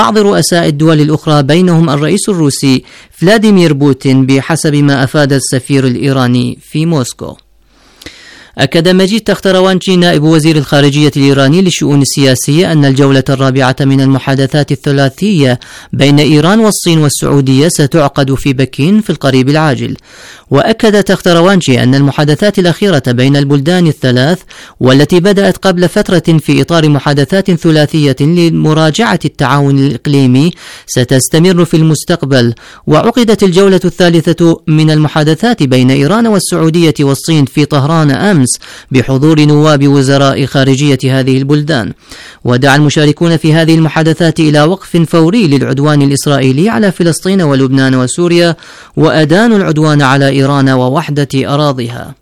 بعض رؤساء الدول الأخرى بينهم الرئيس الروسي فلاديمير بوتين بحسب ما أفاد السفير الإيراني في موسكو. أكد مجيد تختروانشي نائب وزير الخارجية الإيراني للشؤون السياسية أن الجولة الرابعة من المحادثات الثلاثية بين إيران والصين والسعودية ستعقد في بكين في القريب العاجل. وأكد تختروانشي أن المحادثات الأخيرة بين البلدان الثلاث والتي بدأت قبل فترة في إطار محادثات ثلاثية لمراجعة التعاون الإقليمي ستستمر في المستقبل. وعقدت الجولة الثالثة من المحادثات بين إيران والسعودية والصين في طهران أمس بحضور نواب وزراء خارجية هذه البلدان. ودعا المشاركون في هذه المحادثات إلى وقف فوري للعدوان الإسرائيلي على فلسطين ولبنان وسوريا، وأدانوا العدوان على إيران ووحدة أراضيها.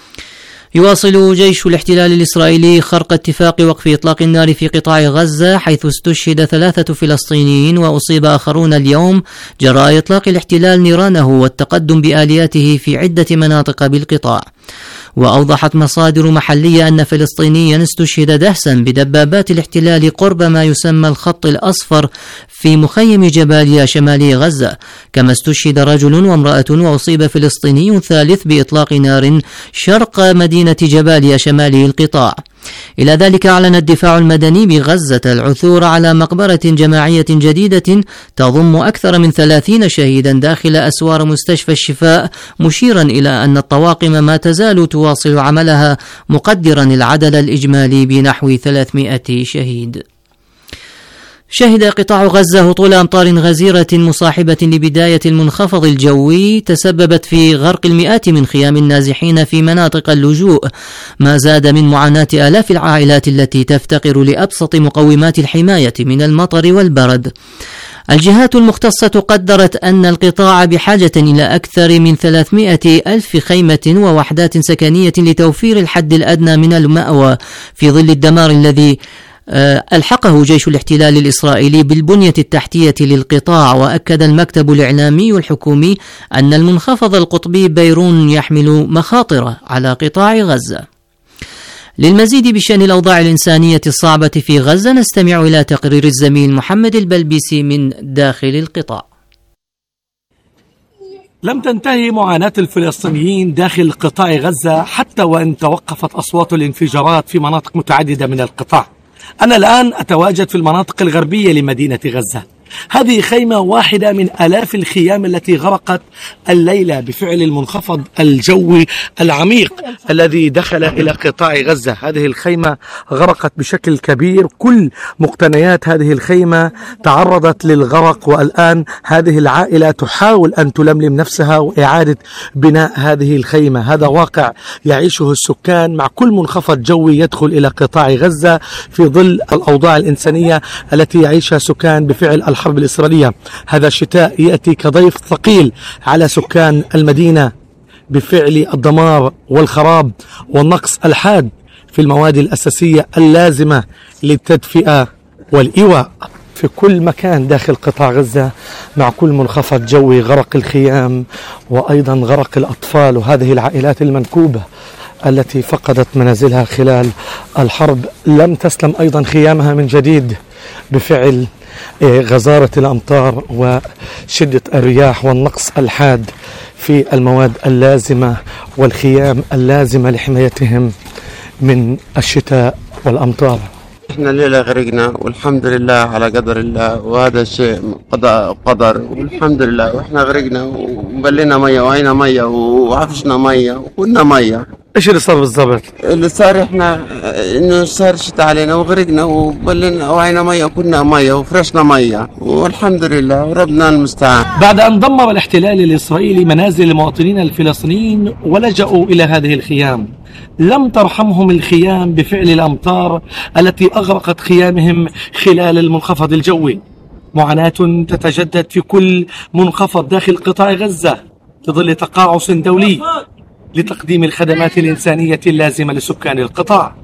يواصل جيش الاحتلال الإسرائيلي خرق اتفاق وقف إطلاق النار في قطاع غزة، حيث استشهد 3 فلسطينيين وأصيب آخرون اليوم جراء إطلاق الاحتلال نيرانه والتقدم بآلياته في عدة مناطق بالقطاع. وأوضحت مصادر محلية أن فلسطينيا استشهد دهسا بدبابات الاحتلال قرب ما يسمى الخط الأصفر في مخيم جباليا شمالي غزة، كما استشهد رجل وامرأة وأصيب فلسطيني ثالث بإطلاق نار شرق مدينة جباليا شمالي القطاع. إلى ذلك أعلن الدفاع المدني بغزة العثور على مقبرة جماعية جديدة تضم أكثر من 30 شهيدا داخل أسوار مستشفى الشفاء، مشيرا إلى أن الطواقم ما تزال تواصل عملها، مقدرا العدد الإجمالي بنحو 300 شهيد. شهد قطاع غزة هطول أمطار غزيرة مصاحبة لبداية المنخفض الجوي تسببت في غرق المئات من خيام النازحين في مناطق اللجوء، ما زاد من معاناة آلاف العائلات التي تفتقر لأبسط مقومات الحماية من المطر والبرد. الجهات المختصة قدرت أن القطاع بحاجة إلى أكثر من 300 ألف خيمة ووحدات سكنية لتوفير الحد الأدنى من المأوى في ظل الدمار الذي ألحقه جيش الاحتلال الإسرائيلي بالبنية التحتية للقطاع. وأكد المكتب الإعلامي الحكومي أن المنخفض القطبي بيرون يحمل مخاطر على قطاع غزة. للمزيد بشأن الأوضاع الإنسانية الصعبة في غزة نستمع إلى تقرير الزميل محمد البلبيسي من داخل القطاع. لم تنتهي معاناة الفلسطينيين داخل قطاع غزة حتى وإن توقفت أصوات الانفجارات في مناطق متعددة من القطاع. أنا الآن أتواجد في المناطق الغربية لمدينة غزة. هذه خيمة واحدة من آلاف الخيام التي غرقت الليلة بفعل المنخفض الجوي العميق الذي دخل إلى قطاع غزة. هذه الخيمة غرقت بشكل كبير، كل مقتنيات هذه الخيمة تعرضت للغرق، والآن هذه العائلة تحاول أن تلملم نفسها وإعادة بناء هذه الخيمة. هذا واقع يعيشه السكان مع كل منخفض جوي يدخل إلى قطاع غزة في ظل الأوضاع الإنسانية التي يعيشها سكان بفعل الحرب الإسرائيلية. هذا الشتاء يأتي كضيف ثقيل على سكان المدينة بفعل الدمار والخراب والنقص الحاد في المواد الأساسية اللازمة للتدفئة والإيواء في كل مكان داخل قطاع غزة. مع كل منخفض جوي غرق الخيام وأيضا غرق الأطفال وهذه العائلات المنكوبة التي فقدت منازلها خلال الحرب لم تسلم أيضا خيامها من جديد بفعل غزارة الأمطار وشدة الرياح والنقص الحاد في المواد اللازمة والخيام اللازمة لحمايتهم من الشتاء والأمطار. احنا الليلة غرقنا والحمد لله على قدر الله، وهذا الشيء قدر والحمد لله. واحنا غرقنا وبلينا مية وعينا مية وعفشنا مية وكنا مية. ايش اللي صار بالضبط؟ اللي صار احنا انه صار شتاء علينا وغرقنا وبلينا وعينا مية وكنا مية وفرشنا مية والحمد لله وربنا المستعان. بعد ان دمر الاحتلال الاسرائيلي منازل المواطنين الفلسطينيين ولجأوا الى هذه الخيام، لم ترحمهم الخيام بفعل الأمطار التي أغرقت خيامهم خلال المنخفض الجوي. معاناة تتجدد في كل منخفض داخل قطاع غزة في ظل تقاعس دولي لتقديم الخدمات الإنسانية اللازمة لسكان القطاع.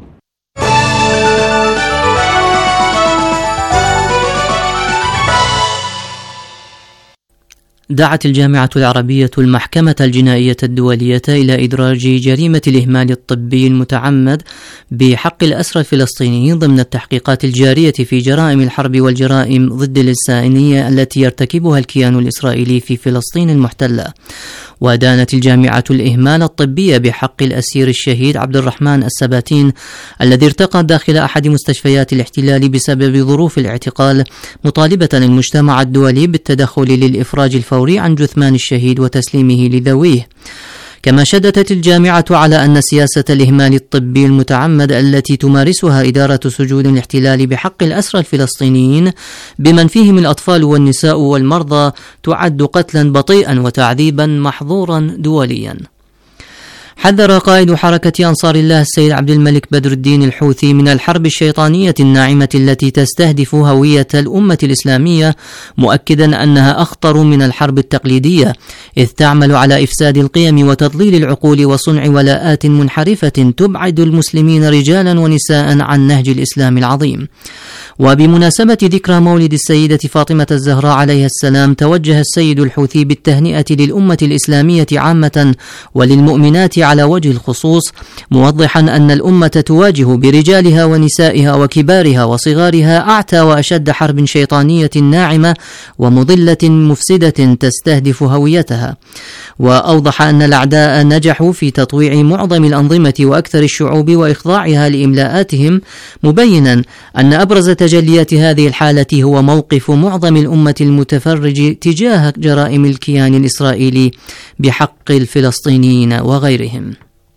دعت الجامعة العربية المحكمة الجنائية الدولية إلى إدراج جريمة الإهمال الطبي المتعمد بحق الأسرى الفلسطينيين ضمن التحقيقات الجارية في جرائم الحرب والجرائم ضد الإنسانية التي يرتكبها الكيان الإسرائيلي في فلسطين المحتلة. ودانت الجامعة الإهمال الطبي بحق الأسير الشهيد عبد الرحمن السباتين الذي ارتقى داخل أحد مستشفيات الاحتلال بسبب ظروف الاعتقال، مطالبة المجتمع الدولي بالتدخل للإفراج الفوري عن جثمان الشهيد وتسليمه لذويه. كما شددت الجامعة على أن سياسة الإهمال الطبي المتعمد التي تمارسها إدارة سجون الاحتلال بحق الأسرى الفلسطينيين بمن فيهم الأطفال والنساء والمرضى تعد قتلا بطيئا وتعذيبا محظورا دوليا. حذر قائد حركة أنصار الله السيد عبد الملك بدر الدين الحوثي من الحرب الشيطانية الناعمة التي تستهدف هوية الأمة الإسلامية، مؤكدا أنها أخطر من الحرب التقليدية، إذ تعمل على إفساد القيم وتضليل العقول وصنع ولاءات منحرفة تبعد المسلمين رجالا ونساء عن نهج الإسلام العظيم. وبمناسبة ذكرى مولد السيدة فاطمة الزهراء عليها السلام، توجه السيد الحوثي بالتهنئة للأمة الإسلامية عامة وللمؤمنات على وجه الخصوص، موضحا أن الأمة تواجه برجالها ونسائها وكبارها وصغارها أعتى وأشد حرب شيطانية ناعمة ومضلة مفسدة تستهدف هويتها. وأوضح أن الأعداء نجحوا في تطويع معظم الأنظمة وأكثر الشعوب وإخضاعها لإملاءاتهم، مبينا أن أبرز تجليات هذه الحالة هو موقف معظم الأمة المتفرج تجاه جرائم الكيان الإسرائيلي بحق الفلسطينيين وغيرهم.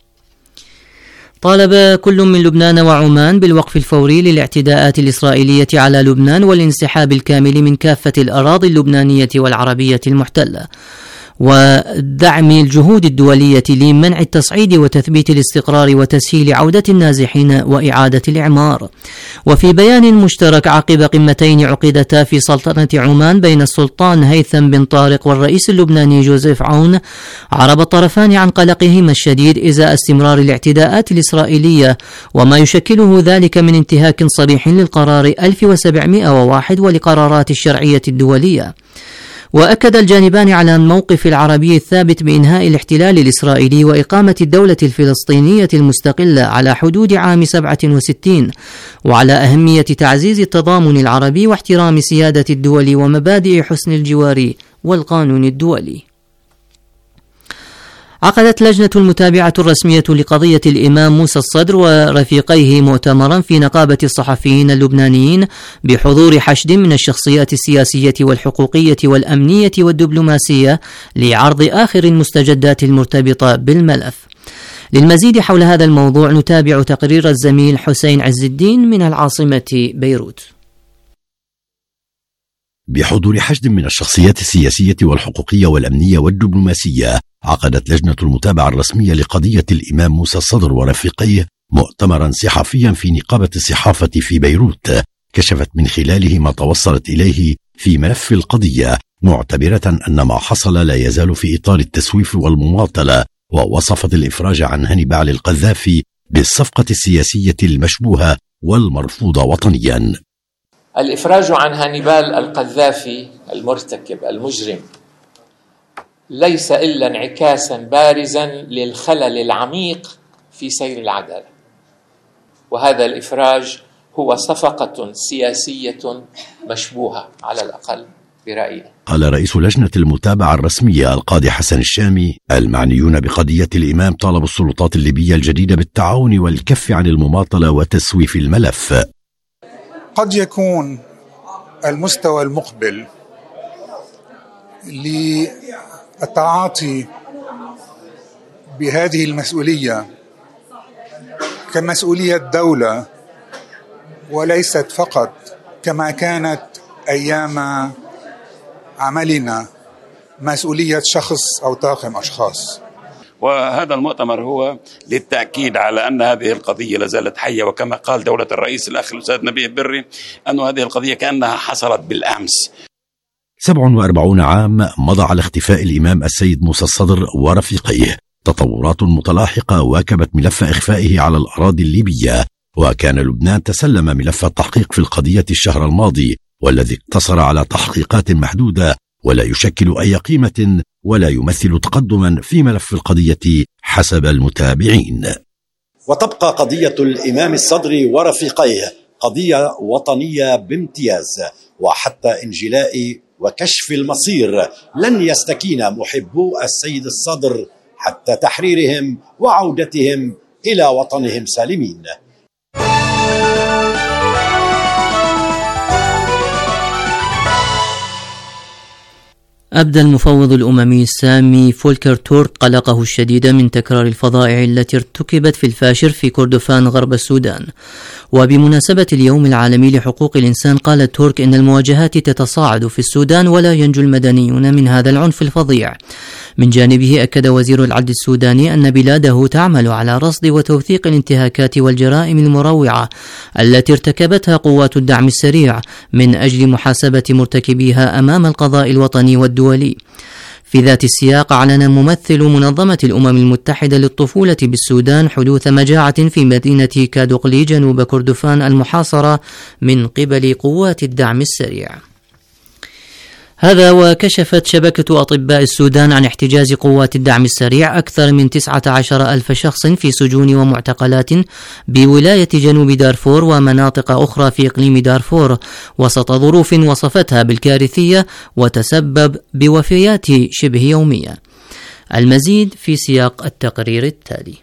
طالب كل من لبنان وعمان بالوقف الفوري للاعتداءات الإسرائيلية على لبنان والانسحاب الكامل من كافة الأراضي اللبنانية والعربية المحتلة، ودعم الجهود الدولية لمنع التصعيد وتثبيت الاستقرار وتسهيل عودة النازحين وإعادة الإعمار. وفي بيان مشترك عقب قمتين عقدتا في سلطنة عمان بين السلطان هيثم بن طارق والرئيس اللبناني جوزيف عون، عرب الطرفان عن قلقهما الشديد إزاء استمرار الاعتداءات الإسرائيلية وما يشكله ذلك من انتهاك صريح للقرار 1701 ولقرارات الشرعية الدولية. وأكد الجانبان على الموقف العربي الثابت بإنهاء الاحتلال الإسرائيلي وإقامة الدولة الفلسطينية المستقلة على حدود عام 67، وعلى أهمية تعزيز التضامن العربي واحترام سيادة الدول ومبادئ حسن الجوار والقانون الدولي. عقدت لجنة المتابعة الرسمية لقضية الإمام موسى الصدر ورفيقيه مؤتمرا في نقابة الصحفيين اللبنانيين بحضور حشد من الشخصيات السياسية والحقوقية والأمنية والدبلوماسية لعرض آخر المستجدات المرتبطة بالملف. للمزيد حول هذا الموضوع نتابع تقرير الزميل حسين عز الدين من العاصمة بيروت. بحضور حشد من الشخصيات السياسية والحقوقية والأمنية والدبلوماسية، عقدت لجنة المتابعة الرسمية لقضية الإمام موسى الصدر ورفيقيه مؤتمرا صحفيا في نقابة الصحافة في بيروت، كشفت من خلاله ما توصلت إليه في ملف القضية، معتبرة أن ما حصل لا يزال في إطار التسويف والمماطلة، ووصفت الإفراج عن هانيبال القذافي بالصفقة السياسية المشبوهة والمرفوضة وطنيا. الإفراج عن هانيبال القذافي المرتكب المجرم ليس إلا انعكاسا بارزا للخلل العميق في سير العدالة، وهذا الإفراج هو صفقة سياسية مشبوهة على الأقل برأيي. قال رئيس لجنة المتابعة الرسمية القاضي حسن الشامي: المعنيون بقضية الإمام طالبوا السلطات الليبية الجديدة بالتعاون والكف عن المماطلة وتسويف الملف. قد يكون المستوى المقبل للتعاطي بهذه المسؤولية كمسؤولية دولة وليست فقط كما كانت أيام عملنا مسؤولية شخص أو طاقم أشخاص. وهذا المؤتمر هو للتأكيد على أن هذه القضية لازالت حية، وكما قال دولة الرئيس الأخ الأستاذ نبيه بري أن هذه القضية كأنها حصلت بالأمس. 47 عام مضى على اختفاء الإمام السيد موسى الصدر ورفيقيه، تطورات متلاحقة واكبت ملف إخفائه على الأراضي الليبية، وكان لبنان تسلم ملف التحقيق في القضية الشهر الماضي، والذي اقتصر على تحقيقات محدودة ولا يشكل أي قيمة ولا يمثل تقدما في ملف القضية حسب المتابعين. وتبقى قضية الإمام الصدري ورفيقيه قضية وطنية بامتياز، وحتى انجلاء وكشف المصير لن يستكين محبو السيد الصدر حتى تحريرهم وعودتهم إلى وطنهم سالمين. أبدى المفوض الأممي السامي فولكر تورك قلقه الشديد من تكرار الفظائع التي ارتكبت في الفاشر في كردفان غرب السودان. وبمناسبة اليوم العالمي لحقوق الإنسان قال تورك إن المواجهات تتصاعد في السودان ولا ينجو المدنيون من هذا العنف الفظيع. من جانبه أكد وزير العدل السوداني أن بلاده تعمل على رصد وتوثيق الانتهاكات والجرائم المروعة التي ارتكبتها قوات الدعم السريع من أجل محاسبة مرتكبيها أمام القضاء الوطني والدولي. في ذات السياق أعلن ممثل منظمة الأمم المتحدة للطفولة بالسودان حدوث مجاعة في مدينة كادوغلي جنوب كردفان المحاصرة من قبل قوات الدعم السريع. هذا وكشفت شبكة أطباء السودان عن احتجاز قوات الدعم السريع أكثر من 19,000 شخص في سجون ومعتقلات بولاية جنوب دارفور ومناطق أخرى في إقليم دارفور وسط ظروف وصفتها بالكارثية وتسبب بوفيات شبه يومية. المزيد في سياق التقرير التالي.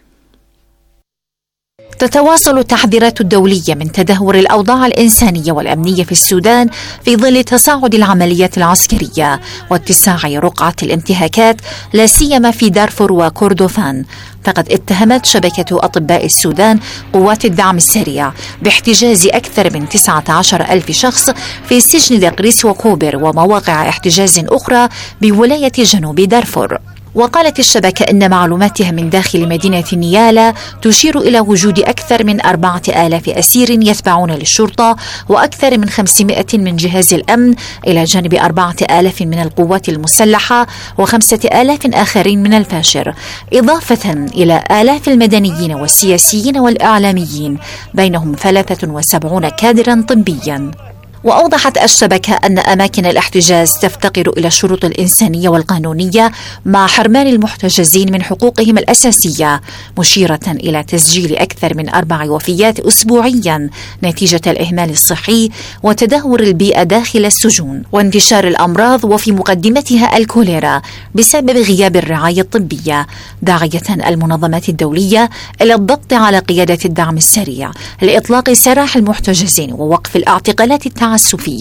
تتواصل التحذيرات الدولية من تدهور الأوضاع الإنسانية والأمنية في السودان في ظل تصاعد العمليات العسكرية واتساع رقعة الانتهاكات لا سيما في دارفور وكردفان. فقد اتهمت شبكة أطباء السودان قوات الدعم السريع باحتجاز أكثر من 19,000 شخص في سجن دقريس وكوبر ومواقع احتجاز أخرى بولاية جنوب دارفور. وقالت الشبكة إن معلوماتها من داخل مدينة نيالا تشير إلى وجود أكثر من 4,000 أسير يتبعون للشرطة وأكثر من 500 من جهاز الأمن إلى جانب 4,000 من القوات المسلحة و5,000 آخرين من الفاشر، إضافة إلى آلاف المدنيين والسياسيين والإعلاميين بينهم 73 كادرا طبيا. وأوضحت الشبكة أن أماكن الاحتجاز تفتقر إلى الشروط الإنسانية والقانونية مع حرمان المحتجزين من حقوقهم الأساسية، مشيرة إلى تسجيل أكثر من 4 وفيات أسبوعيا نتيجة الإهمال الصحي وتدهور البيئة داخل السجون وانتشار الأمراض وفي مقدمتها الكوليرا بسبب غياب الرعاية الطبية، داعية المنظمات الدولية إلى الضغط على قيادة الدعم السريع لإطلاق سراح المحتجزين ووقف الاعتقالات التعسفية.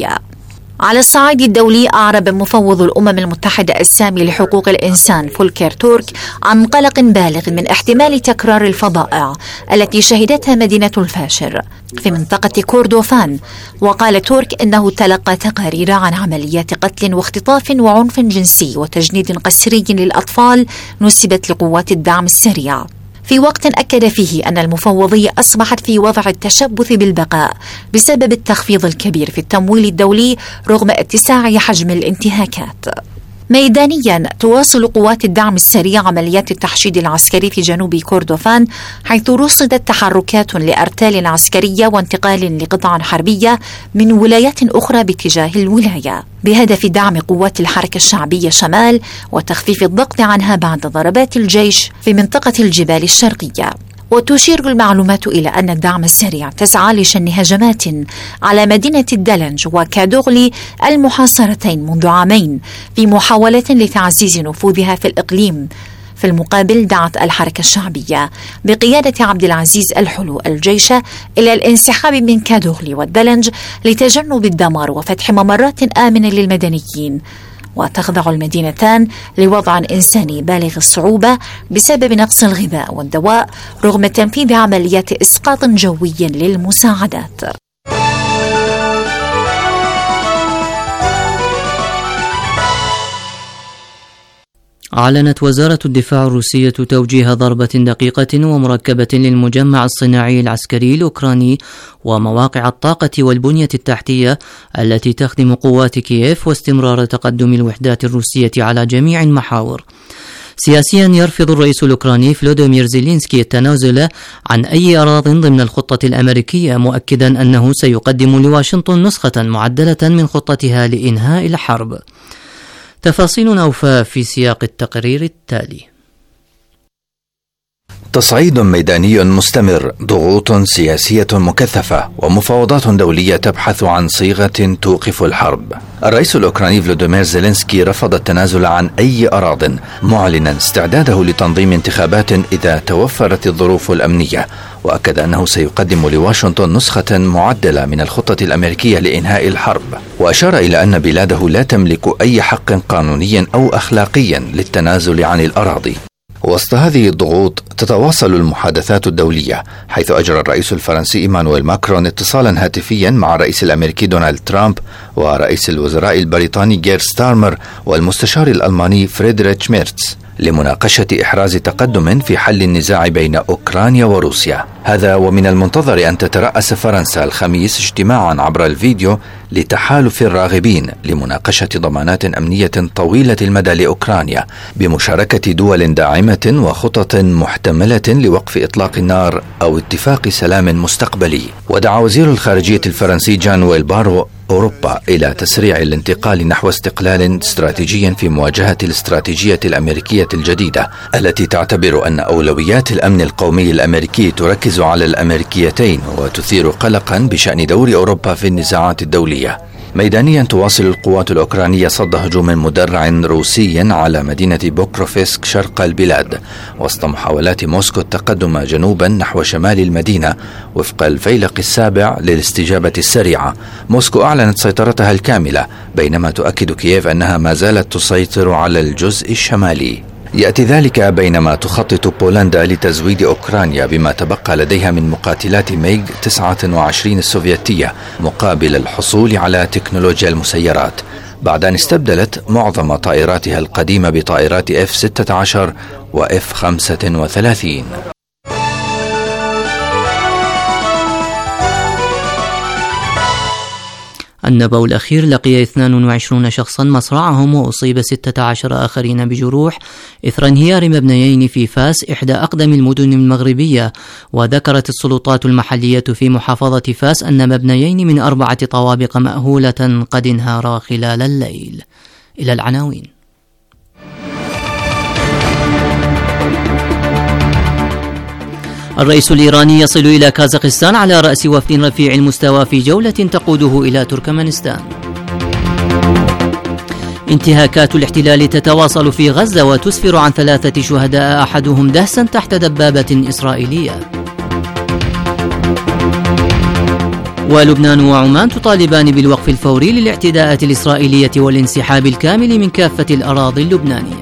على الصعيد الدولي أعرب مفوض الأمم المتحدة السامي لحقوق الإنسان فولكر تورك عن قلق بالغ من احتمال تكرار الفظائع التي شهدتها مدينة الفاشر في منطقة كردفان. وقال تورك إنه تلقى تقارير عن عمليات قتل واختطاف وعنف جنسي وتجنيد قسري للأطفال نسبت لقوات الدعم السريع، في وقت أكد فيه أن المفوضية أصبحت في وضع التشبث بالبقاء بسبب التخفيض الكبير في التمويل الدولي رغم اتساع حجم الانتهاكات. ميدانيا تواصل قوات الدعم السريع عمليات التحشيد العسكري في جنوب كردفان، حيث رصدت تحركات لأرتال عسكرية وانتقال لقطع حربية من ولايات أخرى باتجاه الولاية بهدف دعم قوات الحركة الشعبية شمال وتخفيف الضغط عنها بعد ضربات الجيش في منطقة الجبال الشرقية. وتشير المعلومات إلى أن الدعم السريع تسعى لشن هجمات على مدينة الدلنج وكادوغلي المحاصرتين منذ عامين في محاولة لتعزيز نفوذها في الإقليم. في المقابل دعت الحركة الشعبية بقيادة عبد العزيز الحلو الجيش إلى الانسحاب من كادوغلي والدلنج لتجنب الدمار وفتح ممرات آمنة للمدنيين. وتخضع المدينتان لوضع إنساني بالغ الصعوبة بسبب نقص الغذاء والدواء رغم تنفيذ عمليات إسقاط جوي للمساعدات. أعلنت وزارة الدفاع الروسية توجيه ضربة دقيقة ومركبة للمجمع الصناعي العسكري الأوكراني ومواقع الطاقة والبنية التحتية التي تخدم قوات كييف واستمرار تقدم الوحدات الروسية على جميع المحاور. سياسيا يرفض الرئيس الأوكراني فلوديمير زيلينسكي التنازل عن أي أراضٍ ضمن الخطة الأمريكية، مؤكدا أنه سيقدم لواشنطن نسخة معدلة من خطتها لإنهاء الحرب. تفاصيل أوفى في سياق التقرير التالي. تصعيد ميداني مستمر، ضغوط سياسية مكثفة، ومفاوضات دولية تبحث عن صيغة توقف الحرب. الرئيس الأوكراني فلوديمير زيلينسكي رفض التنازل عن أي أراضٍ، معلنا استعداده لتنظيم انتخابات إذا توفرت الظروف الأمنية، وأكد أنه سيقدم لواشنطن نسخة معدلة من الخطة الأمريكية لإنهاء الحرب، وأشار إلى أن بلاده لا تملك أي حق قانوني أو أخلاقي للتنازل عن الأراضي. وسط هذه الضغوط تتواصل المحادثات الدولية، حيث أجرى الرئيس الفرنسي إيمانويل ماكرون اتصالا هاتفيا مع الرئيس الأمريكي دونالد ترامب ورئيس الوزراء البريطاني جير ستارمر والمستشار الألماني فريدريتش ميرتز لمناقشة إحراز تقدم في حل النزاع بين أوكرانيا وروسيا. هذا ومن المنتظر أن تترأس فرنسا الخميس اجتماعا عبر الفيديو لتحالف الراغبين لمناقشة ضمانات أمنية طويلة المدى لأوكرانيا بمشاركة دول داعمة وخطط محتملة لوقف إطلاق النار أو اتفاق سلام مستقبلي. ودعا وزير الخارجية الفرنسي جان ويل بارو أوروبا إلى تسريع الانتقال نحو استقلال استراتيجي في مواجهة الاستراتيجية الأمريكية الجديدة التي تعتبر أن أولويات الأمن القومي الأمريكي تركز على الأمريكيتين وتثير قلقا بشأن دور أوروبا في النزاعات الدولية. ميدانيا تواصل القوات الأوكرانية صد هجوم مدرع روسي على مدينة بوكروفسك شرق البلاد، وسط محاولات موسكو التقدم جنوبا نحو شمال المدينة وفق الفيلق السابع للاستجابة السريعة. موسكو أعلنت سيطرتها الكاملة، بينما تؤكد كييف أنها ما زالت تسيطر على الجزء الشمالي. يأتي ذلك بينما تخطط بولندا لتزويد أوكرانيا بما تبقى لديها من مقاتلات ميغ 29 السوفيتية مقابل الحصول على تكنولوجيا المسيرات، بعد أن استبدلت معظم طائراتها القديمة بطائرات F-16 و F-35. النبأ الأخير: لقي 22 شخصا مصرعهم وأصيب 16 آخرين بجروح إثر انهيار مبنيين في فاس، إحدى أقدم المدن المغربية. وذكرت السلطات المحلية في محافظة فاس أن مبنيين من 4 طوابق مأهولة قد انهارا خلال الليل. إلى العناوين. الرئيس الإيراني يصل إلى كازاخستان على رأس وفد رفيع المستوى في جولة تقوده إلى تركمانستان. انتهاكات الاحتلال تتواصل في غزة وتسفر عن 3 شهداء أحدهم دهسا تحت دبابة إسرائيلية. ولبنان وعمان تطالبان بالوقف الفوري للاعتداءات الإسرائيلية والانسحاب الكامل من كافة الأراضي اللبنانية.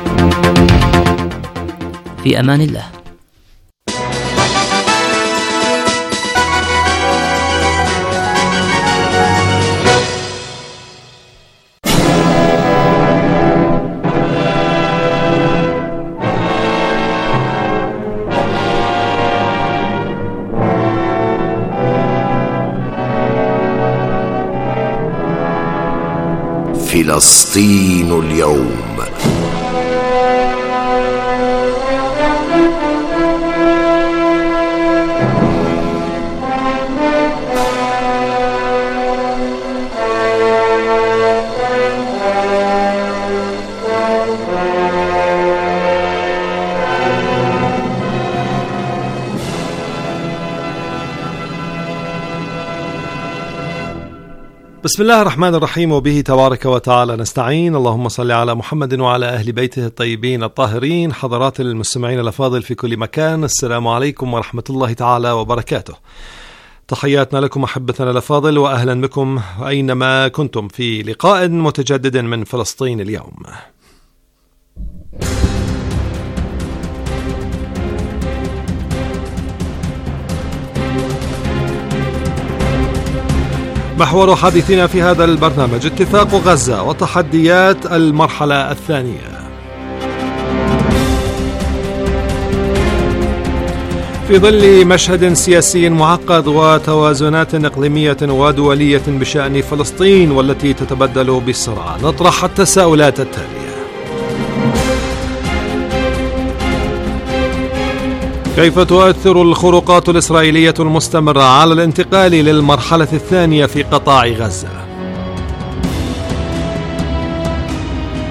في أمان الله. فلسطين اليوم. بسم الله الرحمن الرحيم، وبه تبارك وتعالى نستعين. اللهم صل على محمد وعلى أهل بيته الطيبين الطاهرين. حضرات المستمعين الأفاضل في كل مكان، السلام عليكم ورحمة الله تعالى وبركاته. تحياتنا لكم أحبتنا الأفاضل، وأهلا بكم أينما كنتم في لقاء متجدد من فلسطين اليوم. محور حديثنا في هذا البرنامج: اتفاق غزة وتحديات المرحلة الثانية. في ظل مشهد سياسي معقد وتوازنات إقليمية ودولية بشأن فلسطين والتي تتبدل بسرعة، نطرح التساؤلات التالية: كيف تؤثر الخروقات الإسرائيلية المستمرة على الانتقال للمرحلة الثانية في قطاع غزة؟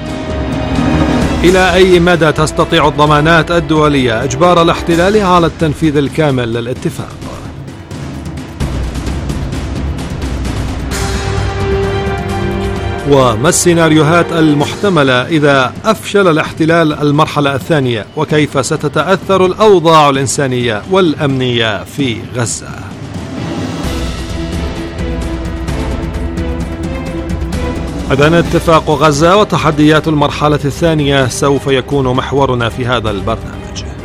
إلى أي مدى تستطيع الضمانات الدولية إجبار الاحتلال على التنفيذ الكامل للاتفاق؟ وما السيناريوهات المحتملة إذا أفشل الاحتلال المرحلة الثانية، وكيف ستتأثر الأوضاع الإنسانية والأمنية في غزة؟ إذن اتفاق غزة وتحديات المرحلة الثانية سوف يكون محورنا في هذا البرنامج.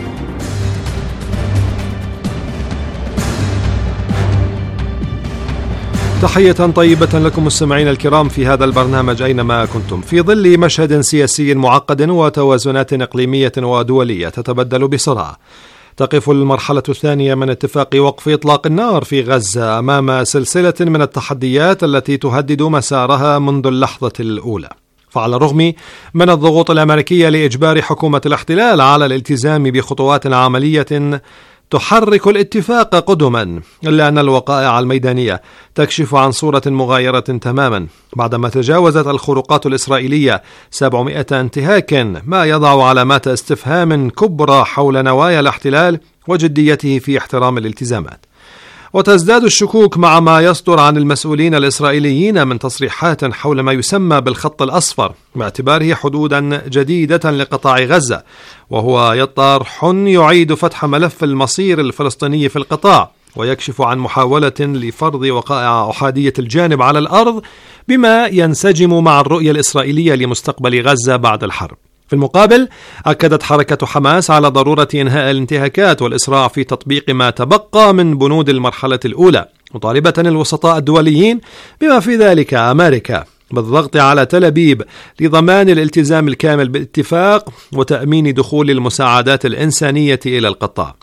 تحية طيبة لكم مستمعين الكرام في هذا البرنامج أينما كنتم. في ظل مشهد سياسي معقد وتوازنات إقليمية ودولية تتبدل بسرعة، تقف المرحلة الثانية من اتفاق وقف إطلاق النار في غزة أمام سلسلة من التحديات التي تهدد مسارها منذ اللحظة الأولى. فعلى الرغم من الضغوط الأمريكية لإجبار حكومة الاحتلال على الالتزام بخطوات عملية تحرك الاتفاق قدما، إلا أن الوقائع الميدانية تكشف عن صورة مغايرة تماما، بعدما تجاوزت الخروقات الإسرائيلية 700 انتهاك، ما يضع علامات استفهام كبرى حول نوايا الاحتلال وجديته في احترام الالتزامات. وتزداد الشكوك مع ما يصدر عن المسؤولين الإسرائيليين من تصريحات حول ما يسمى بالخط الأصفر، باعتباره حدودا جديدة لقطاع غزة، وهو طرح يعيد فتح ملف المصير الفلسطيني في القطاع، ويكشف عن محاولة لفرض وقائع أحادية الجانب على الأرض بما ينسجم مع الرؤية الإسرائيلية لمستقبل غزة بعد الحرب. في المقابل، أكدت حركة حماس على ضرورة إنهاء الانتهاكات والإسراع في تطبيق ما تبقى من بنود المرحلة الأولى، مطالبة الوسطاء الدوليين بما في ذلك أمريكا بالضغط على تل أبيب لضمان الالتزام الكامل بالاتفاق وتأمين دخول المساعدات الإنسانية إلى القطاع.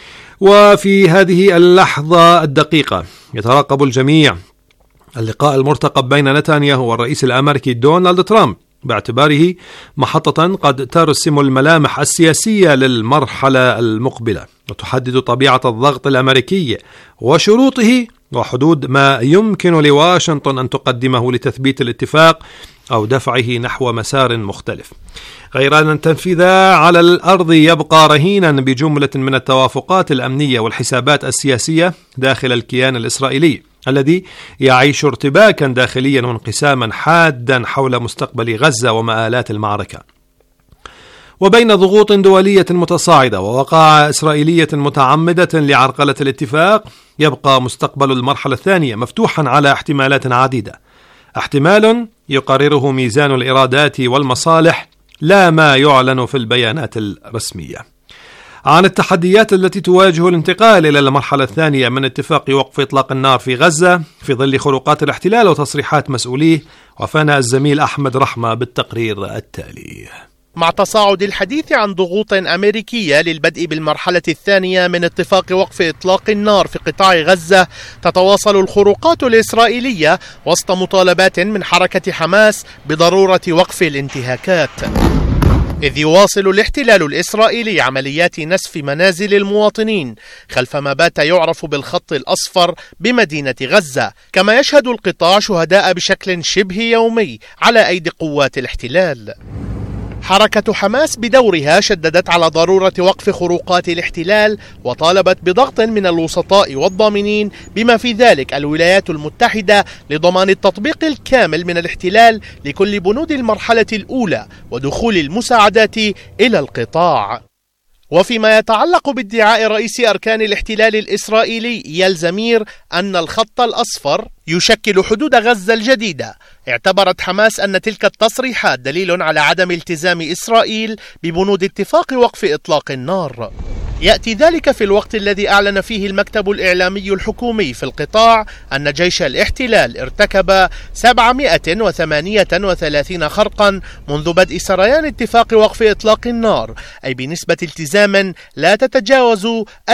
وفي هذه اللحظة الدقيقة يترقب الجميع اللقاء المرتقب بين نتنياهو والرئيس الأمريكي دونالد ترامب، باعتباره محطة قد ترسم الملامح السياسية للمرحلة المقبلة، وتحدد طبيعة الضغط الأمريكي وشروطه وحدود ما يمكن لواشنطن أن تقدمه لتثبيت الاتفاق أو دفعه نحو مسار مختلف، غير أن التنفيذ على الأرض يبقى رهينا بجملة من التوافقات الأمنية والحسابات السياسية داخل الكيان الإسرائيلي الذي يعيش ارتباكا داخليا وانقساما حادا حول مستقبل غزة ومآلات المعركة. وبين ضغوط دولية متصاعدة ووقائع إسرائيلية متعمدة لعرقلة الاتفاق، يبقى مستقبل المرحلة الثانية مفتوحا على احتمالات عديدة. احتمال يقرره ميزان الإرادات والمصالح لا ما يعلن في البيانات الرسمية. عن التحديات التي تواجه الانتقال إلى المرحلة الثانية من اتفاق وقف إطلاق النار في غزة في ظل خروقات الاحتلال وتصريحات مسؤوليه، وفانا الزميل أحمد رحمة بالتقرير التالي. مع تصاعد الحديث عن ضغوط أمريكية للبدء بالمرحلة الثانية من اتفاق وقف إطلاق النار في قطاع غزة، تتواصل الخروقات الإسرائيلية وسط مطالبات من حركة حماس بضرورة وقف الانتهاكات، إذ يواصل الاحتلال الإسرائيلي عمليات نسف منازل المواطنين خلف ما بات يعرف بالخط الأصفر بمدينة غزة، كما يشهد القطاع شهداء بشكل شبه يومي على أيدي قوات الاحتلال. حركة حماس بدورها شددت على ضرورة وقف خروقات الاحتلال، وطالبت بضغط من الوسطاء والضامنين بما في ذلك الولايات المتحدة لضمان التطبيق الكامل من الاحتلال لكل بنود المرحلة الأولى ودخول المساعدات إلى القطاع. وفيما يتعلق بادعاء رئيس أركان الاحتلال الإسرائيلي يال زمير أن الخط الأصفر يشكل حدود غزة الجديدة، اعتبرت حماس أن تلك التصريحات دليل على عدم التزام إسرائيل ببنود اتفاق وقف إطلاق النار. يأتي ذلك في الوقت الذي أعلن فيه المكتب الإعلامي الحكومي في القطاع أن جيش الاحتلال ارتكب 738 خرقا منذ بدء سريان اتفاق وقف إطلاق النار، أي بنسبة التزام لا تتجاوز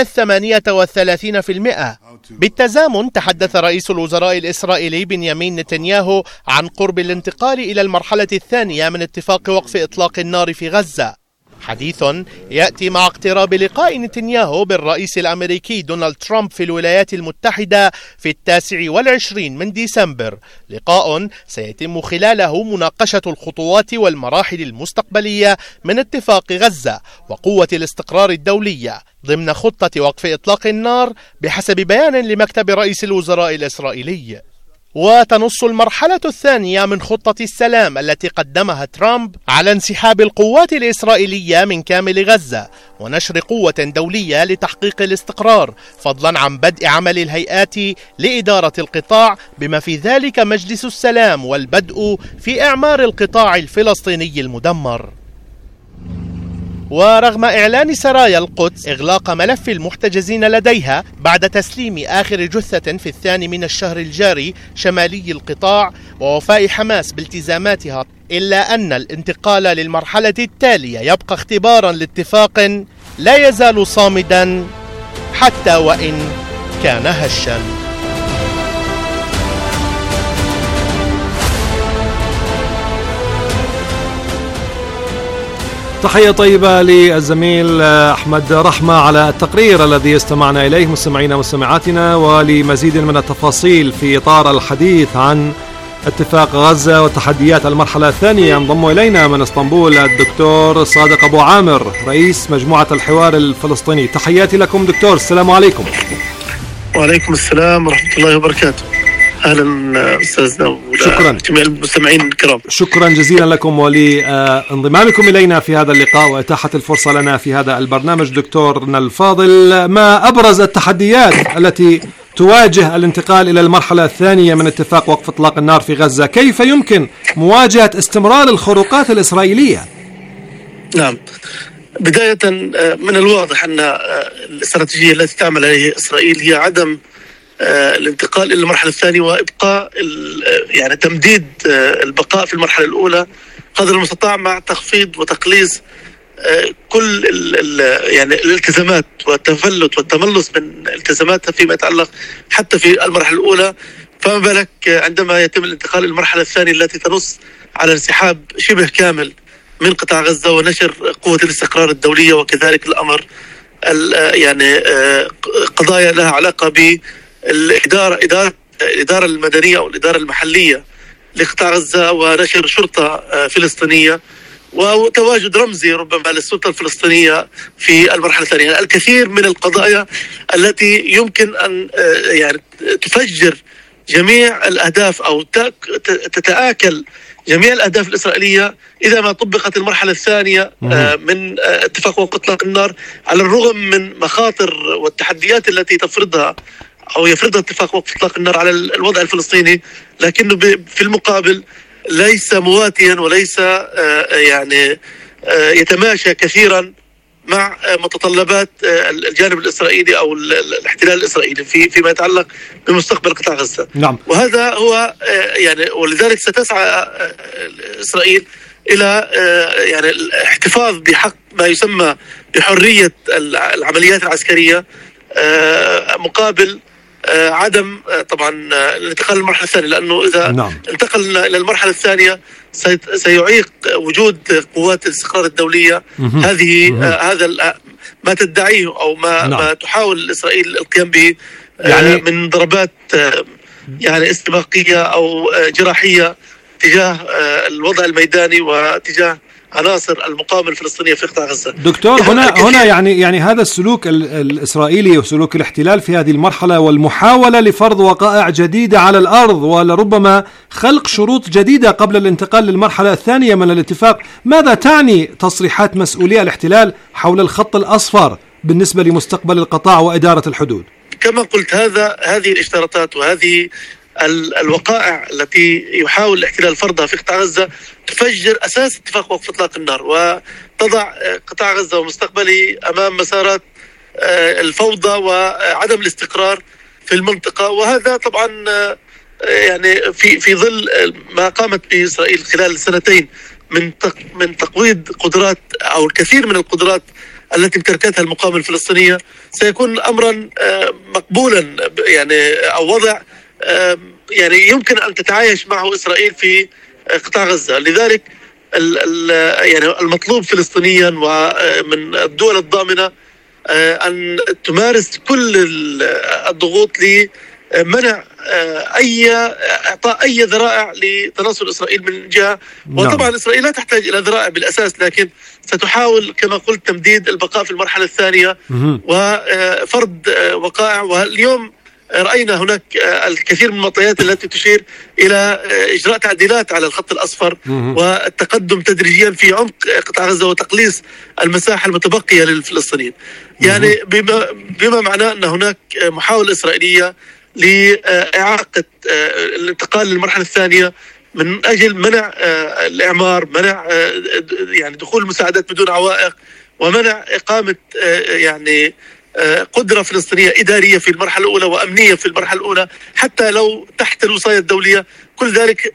38%. بالتزامن، تحدث رئيس الوزراء الإسرائيلي بنيامين نتنياهو عن قرب الانتقال إلى المرحلة الثانية من اتفاق وقف إطلاق النار في غزة، حديث يأتي مع اقتراب لقاء نتنياهو بالرئيس الأمريكي دونالد ترامب في الولايات المتحدة في 29 من ديسمبر، لقاء سيتم خلاله مناقشة الخطوات والمراحل المستقبلية من اتفاق غزة وقوة الاستقرار الدولية ضمن خطة وقف إطلاق النار بحسب بيان لمكتب رئيس الوزراء الإسرائيلي. وتنص المرحلة الثانية من خطة السلام التي قدمها ترامب على انسحاب القوات الإسرائيلية من كامل غزة ونشر قوة دولية لتحقيق الاستقرار، فضلا عن بدء عمل الهيئات لإدارة القطاع بما في ذلك مجلس السلام والبدء في إعمار القطاع الفلسطيني المدمر. ورغم إعلان سرايا القدس إغلاق ملف المحتجزين لديها بعد تسليم آخر جثة في 2 من الشهر الجاري شمالي القطاع ووفاء حماس بالتزاماتها، إلا أن الانتقال للمرحلة التالية يبقى اختبارا لاتفاق لا يزال صامدا حتى وإن كان هشا. تحية طيبة للزميل أحمد رحمة على التقرير الذي استمعنا إليه. مستمعينا ومستمعاتنا، ولمزيد من التفاصيل في إطار الحديث عن اتفاق غزة وتحديات المرحلة الثانية ينضم إلينا من اسطنبول الدكتور صادق أبو عامر رئيس مجموعة الحوار الفلسطيني. تحياتي لكم دكتور، السلام عليكم. وعليكم السلام ورحمة الله وبركاته. أهلا أستاذنا وجميع المستمعين الكرام. شكرا جزيلا لكم ولانضمامكم إلينا في هذا اللقاء وإتاحة الفرصة لنا في هذا البرنامج. دكتورنا الفاضل، ما أبرز التحديات التي تواجه الانتقال إلى المرحلة الثانية من اتفاق وقف إطلاق النار في غزة؟ كيف يمكن مواجهة استمرار الخروقات الإسرائيلية؟ نعم، بداية من الواضح أن الاستراتيجية التي تعمل عليها إسرائيل هي عدم الانتقال إلى المرحلة الثانية وإبقاء يعني تمديد البقاء في المرحلة الأولى قدر المستطاع مع تخفيض وتقليص كل يعني الالتزامات والتفلت والتملص من التزاماتها فيما يتعلق حتى في المرحلة الأولى، فما بالك عندما يتم الانتقال إلى المرحلة الثانية التي تنص على انسحاب شبه كامل من قطاع غزة ونشر قوة الاستقرار الدولية، وكذلك الأمر يعني قضايا لها علاقة الإدارة المدنية أو الإدارة المحلية لقطاع غزة ونشر شرطة فلسطينية وتواجد رمزي ربما للسلطة الفلسطينية في المرحلة الثانية. الكثير من القضايا التي يمكن أن يعني تفجر جميع الأهداف أو تتآكل جميع الأهداف الإسرائيلية إذا ما طبقت المرحلة الثانية من اتفاق وقف إطلاق النار، على الرغم من مخاطر والتحديات التي تفرضها أو يفرضها اتفاق وقف إطلاق النار على الوضع الفلسطيني، لكنه في المقابل ليس مواتيا وليس يعني يتماشى كثيرا مع متطلبات الجانب الإسرائيلي أو الاحتلال الإسرائيلي فيما يتعلق بمستقبل قطاع غزة. نعم. وهذا هو يعني ولذلك ستسعى إسرائيل إلى يعني الاحتفاظ بحق ما يسمى بحرية العمليات العسكرية مقابل عدم طبعا الانتقال للمرحلة الثانية، لأنه إذا انتقل إلى المرحلة الثانية سيعيق وجود قوات الاستقرار الدولية. هذا ما تدعيه أو ما تحاول إسرائيل القيام به يعني من ضربات يعني استباقية أو جراحية تجاه الوضع الميداني وتجاه عناصر المقاومة الفلسطينية في قطاع غزة. دكتور، هنا يعني هذا السلوك الإسرائيلي وسلوك الاحتلال في هذه المرحلة والمحاولة لفرض وقائع جديدة على الأرض ولربما خلق شروط جديدة قبل الانتقال للمرحلة الثانية من الاتفاق، ماذا تعني تصريحات مسؤولي الاحتلال حول الخط الأصفر بالنسبة لمستقبل القطاع وإدارة الحدود؟ كما قلت هذه الاشتراطات وهذه الوقائع التي يحاول الاحتلال فرضها في قطاع غزة تفجر أساس اتفاق وقف إطلاق النار وتضع قطاع غزة ومستقبله أمام مسارات الفوضى وعدم الاستقرار في المنطقة. وهذا طبعا يعني في ظل ما قامت به إسرائيل خلال السنتين من تقويض قدرات أو الكثير من القدرات التي امتلكتها المقاومة الفلسطينية، سيكون أمرا مقبولا يعني أو وضع يعني يمكن أن تتعايش معه إسرائيل في قطاع غزة. لذلك يعني المطلوب فلسطينيا ومن الدول الضامنة أن تمارس كل الضغوط لمنع إعطاء أي ذرائع لتنصل إسرائيل من جهة. وطبعا إسرائيل لا تحتاج إلى ذرائع بالأساس، لكن ستحاول كما قلت تمديد البقاء في المرحلة الثانية وفرض وقائع. واليوم رأينا هناك الكثير من المعطيات التي تشير إلى إجراء تعديلات على الخط الأصفر والتقدم تدريجيا في عمق قطاع غزة وتقليص المساحة المتبقية للفلسطينيين. يعني بما معناه أن هناك محاولة إسرائيلية لإعاقة الانتقال للمرحلة الثانية من أجل منع الإعمار، منع يعني دخول المساعدات بدون عوائق، ومنع إقامة يعني قدرة فلسطينية إدارية في المرحلة الأولى وأمنية في المرحلة الأولى حتى لو تحت الوصاية الدولية. كل ذلك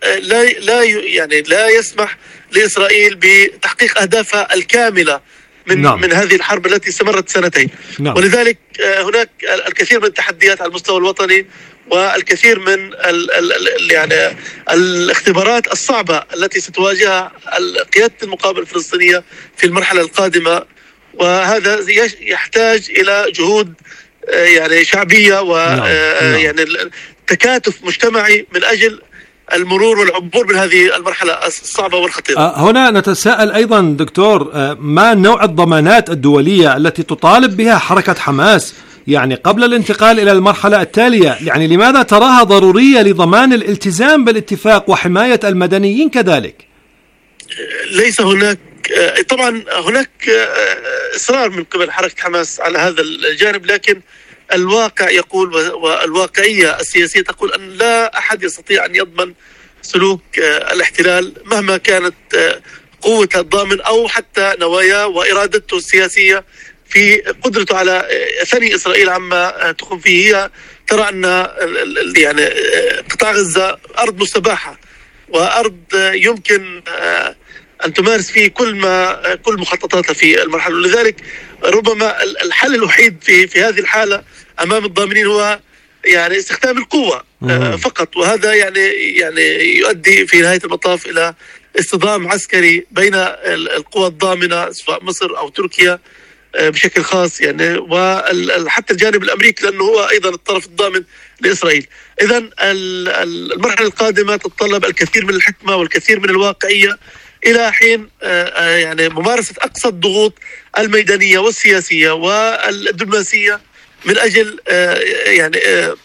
لا يسمح لإسرائيل بتحقيق أهدافها الكاملة من هذه الحرب التي استمرت سنتين. ولذلك هناك الكثير من التحديات على المستوى الوطني والكثير من يعني الاختبارات الصعبة التي ستواجهها قيادة المقاومة الفلسطينية في المرحلة القادمة، وهذا يحتاج إلى جهود يعني شعبية ويعني تكاتف مجتمعي من أجل المرور والعبور من هذه المرحلة الصعبة والخطيرة. هنا نتساءل أيضا دكتور، ما نوع الضمانات الدولية التي تطالب بها حركة حماس يعني قبل الانتقال إلى المرحلة التالية؟ يعني لماذا تراها ضرورية لضمان الالتزام بالاتفاق وحماية المدنيين كذلك؟ ليس هناك طبعا هناك إصرار من قبل حركة حماس على هذا الجانب، لكن الواقع يقول والواقعية السياسية تقول أن لا أحد يستطيع أن يضمن سلوك الاحتلال مهما كانت قوته الضامن أو حتى نواياه وإرادته السياسية في قدرته على ثني إسرائيل عما تقوم فيه. هي ترى أن يعني قطاع غزة أرض مستباحة وأرض يمكن أن تمارس فيه كل مخططاتها في المرحلة. ولذلك ربما الحل الوحيد في هذه الحالة أمام الضامنين هو يعني استخدام القوة فقط، وهذا يعني يؤدي في نهاية المطاف إلى اصطدام عسكري بين القوى الضامنة سواء مصر أو تركيا بشكل خاص يعني، وحتى الجانب الأمريكي لأنه هو أيضا الطرف الضامن لإسرائيل. إذن المرحلة القادمة تتطلب الكثير من الحكمة والكثير من الواقعية إلى حين يعني ممارسة أقصى الضغوط الميدانية والسياسية والدبلوماسية من أجل يعني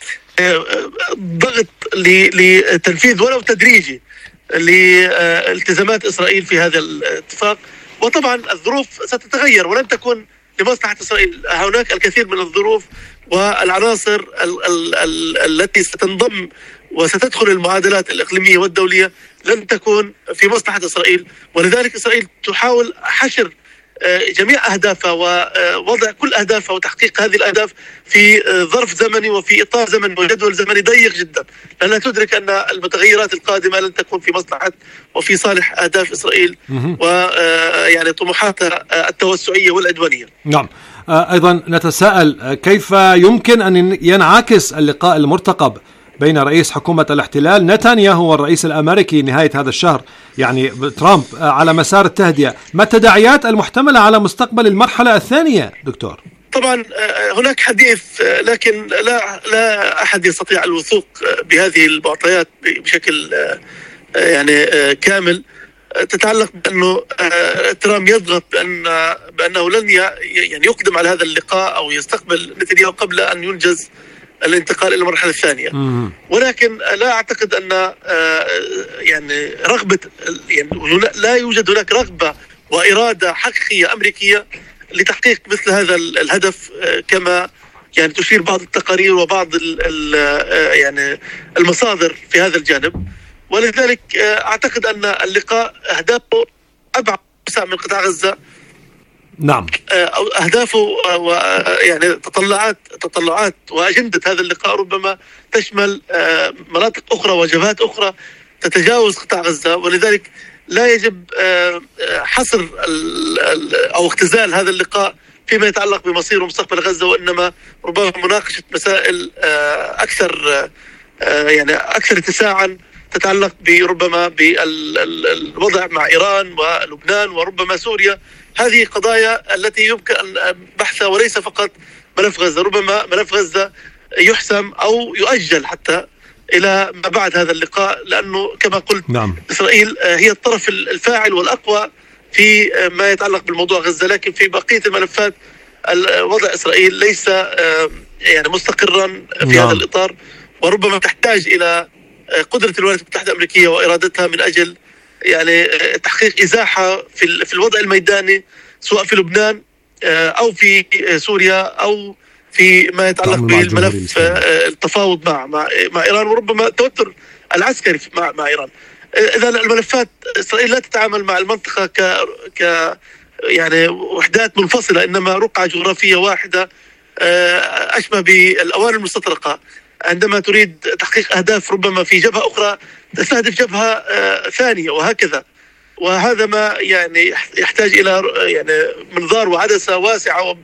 ضغط لتنفيذ ولو تدريجي لالتزامات إسرائيل في هذا الاتفاق. وطبعا الظروف ستتغير ولن تكون لمصلحة إسرائيل. هناك الكثير من الظروف والعناصر التي ستنضم وستدخل المعادلات الإقليمية والدولية لن تكون في مصلحة إسرائيل، ولذلك إسرائيل تحاول حشر جميع أهدافها ووضع كل أهدافها وتحقيق هذه الأهداف في ظرف زمني وفي إطار زمني وجدول زمني ضيق جدا، لأنها تدرك أن المتغيرات القادمة لن تكون في مصلحة وفي صالح أهداف إسرائيل ويعني طموحاتها التوسعية والعدوانية. نعم. أيضا نتساءل كيف يمكن أن ينعكس اللقاء المرتقب بين رئيس حكومة الاحتلال نتنياهو والرئيس الأمريكي نهاية هذا الشهر يعني ترامب على مسار التهدئة؟ ما التداعيات المحتملة على مستقبل المرحلة الثانية دكتور؟ طبعا هناك حديث لكن لا أحد يستطيع الوثوق بهذه المعطيات بشكل يعني كامل، تتعلق بأنه ترامب يضغط بأنه لن يعني يقدم على هذا اللقاء أو يستقبل نتنياهو قبل أن ينجز الانتقال إلى المرحلة الثانية. ولكن لا أعتقد أن يعني رغبة يعني لا يوجد هناك رغبة وإرادة حقيقية أمريكية لتحقيق مثل هذا الهدف كما يعني تشير بعض التقارير وبعض يعني المصادر في هذا الجانب. ولذلك أعتقد أن اللقاء أهدافه أبعد من قطاع غزة. نعم. أهدافه ويعني تطلعات وأجندة هذا اللقاء ربما تشمل مناطق أخرى وجبهات أخرى تتجاوز قطاع غزة، ولذلك لا يجب حصر أو اختزال هذا اللقاء فيما يتعلق بمصير ومستقبل غزة، وإنما ربما مناقشة مسائل أكثر يعني أكثر اتساعا تتعلق بربما بالوضع مع إيران ولبنان وربما سوريا. هذه قضايا التي يمكن بحثها وليس فقط ملف غزة. ربما ملف غزة يحسم أو يؤجل حتى إلى ما بعد هذا اللقاء، لأنه كما قلت إسرائيل هي الطرف الفاعل والأقوى في ما يتعلق بالموضوع غزة، لكن في بقية الملفات وضع إسرائيل ليس يعني مستقرا في هذا الإطار، وربما تحتاج إلى قدرة الولايات المتحدة الأمريكية وإرادتها من أجل يعني تحقيق إزاحة في الوضع الميداني، سواء في لبنان أو في سوريا أو في ما يتعلق بالملف التفاوض مع إيران، وربما التوتر العسكري مع إيران. إذا الملفات إسرائيل لا تتعامل مع المنطقة ك يعني وحدات منفصلة، إنما رقعة جغرافية واحدة أشبه بالأواني المستطرقة. عندما تريد تحقيق أهداف ربما في جبهة أخرى تستهدف جبهة ثانية وهكذا، وهذا ما يعني يحتاج إلى يعني منظار وعدسة واسعة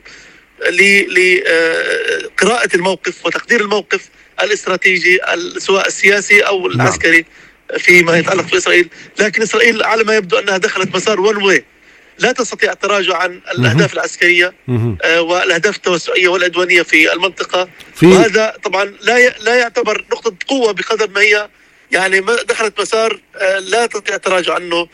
لقراءة الموقف وتقدير الموقف الاستراتيجي سواء السياسي أو العسكري فيما يتعلق بإسرائيل. لكن إسرائيل على ما يبدو أنها دخلت مسار ون واي، لا تستطيع التراجع عن الأهداف العسكرية والأهداف التوسعية والعدوانية في المنطقة، وهذا طبعا لا يعتبر نقطة قوة بقدر ما هي يعني دخلت مسار لا تستطيع التراجع عنه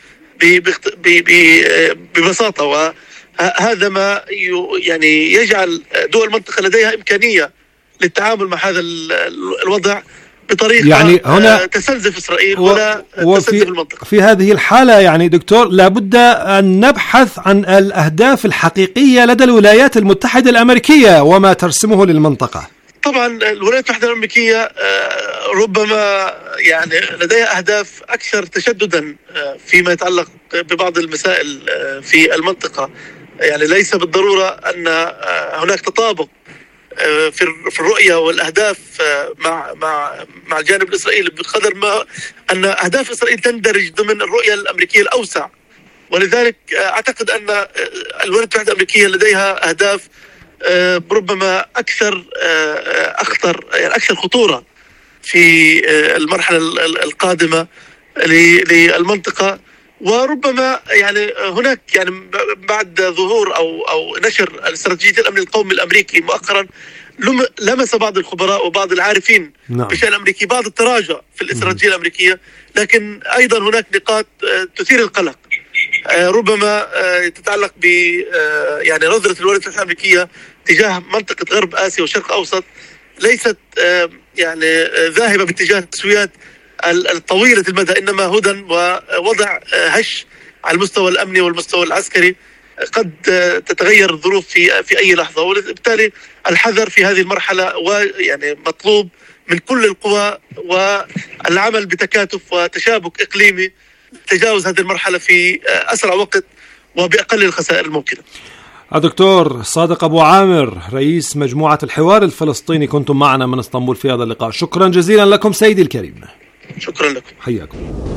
ببساطة. وهذا ما يعني يجعل دول المنطقة لديها إمكانية للتعامل مع هذا الوضع بطريقة يعني هنا تستنزف إسرائيل ولا تستنزف المنطقة. في هذه الحالة يعني دكتور لابد أن نبحث عن الأهداف الحقيقية لدى الولايات المتحدة الأمريكية وما ترسمه للمنطقة. طبعا الولايات المتحدة الأمريكية ربما يعني لديها أهداف أكثر تشددا فيما يتعلق ببعض المسائل في المنطقة. يعني ليس بالضرورة أن هناك تطابق في الرؤية والأهداف مع الجانب الإسرائيلي، بقدر ما أن أهداف إسرائيل تندرج ضمن الرؤية الأمريكية الأوسع. ولذلك أعتقد أن الولايات المتحدة الأمريكية لديها أهداف ربما أكثر أخطر يعني أكثر خطورة في المرحلة القادمة للمنطقة. وربما يعني هناك يعني بعد ظهور أو نشر الاستراتيجية الأمن القومي الأمريكي مؤخرا لمس بعض الخبراء وبعض العارفين بالشأن الأمريكي بعض التراجع في الاستراتيجية الأمريكية، لكن أيضا هناك نقاط تثير القلق ربما تتعلق ب يعني نظرة الولايات المتحدة الأمريكية تجاه منطقة غرب آسيا والشرق الأوسط ليست يعني ذاهبة باتجاه التسويات الطويلة المدى، إنما هدى ووضع هش على المستوى الأمني والمستوى العسكري. قد تتغير الظروف في أي لحظة، وبالتالي الحذر في هذه المرحلة ويعني مطلوب من كل القوى، والعمل بتكاتف وتشابك إقليمي لتجاوز هذه المرحلة في أسرع وقت وبأقل الخسائر الممكنة. الدكتور صادق أبو عامر رئيس مجموعة الحوار الفلسطيني، كنتم معنا من اسطنبول في هذا اللقاء. شكرا جزيلا لكم سيدي الكريم. شكرا لكم. حياكم.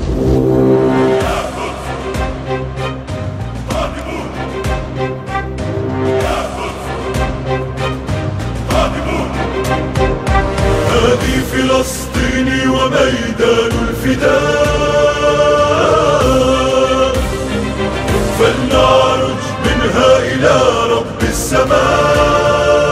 هذه فلسطين وميدان الفداء، فلنعرج منها إلى رب السماء.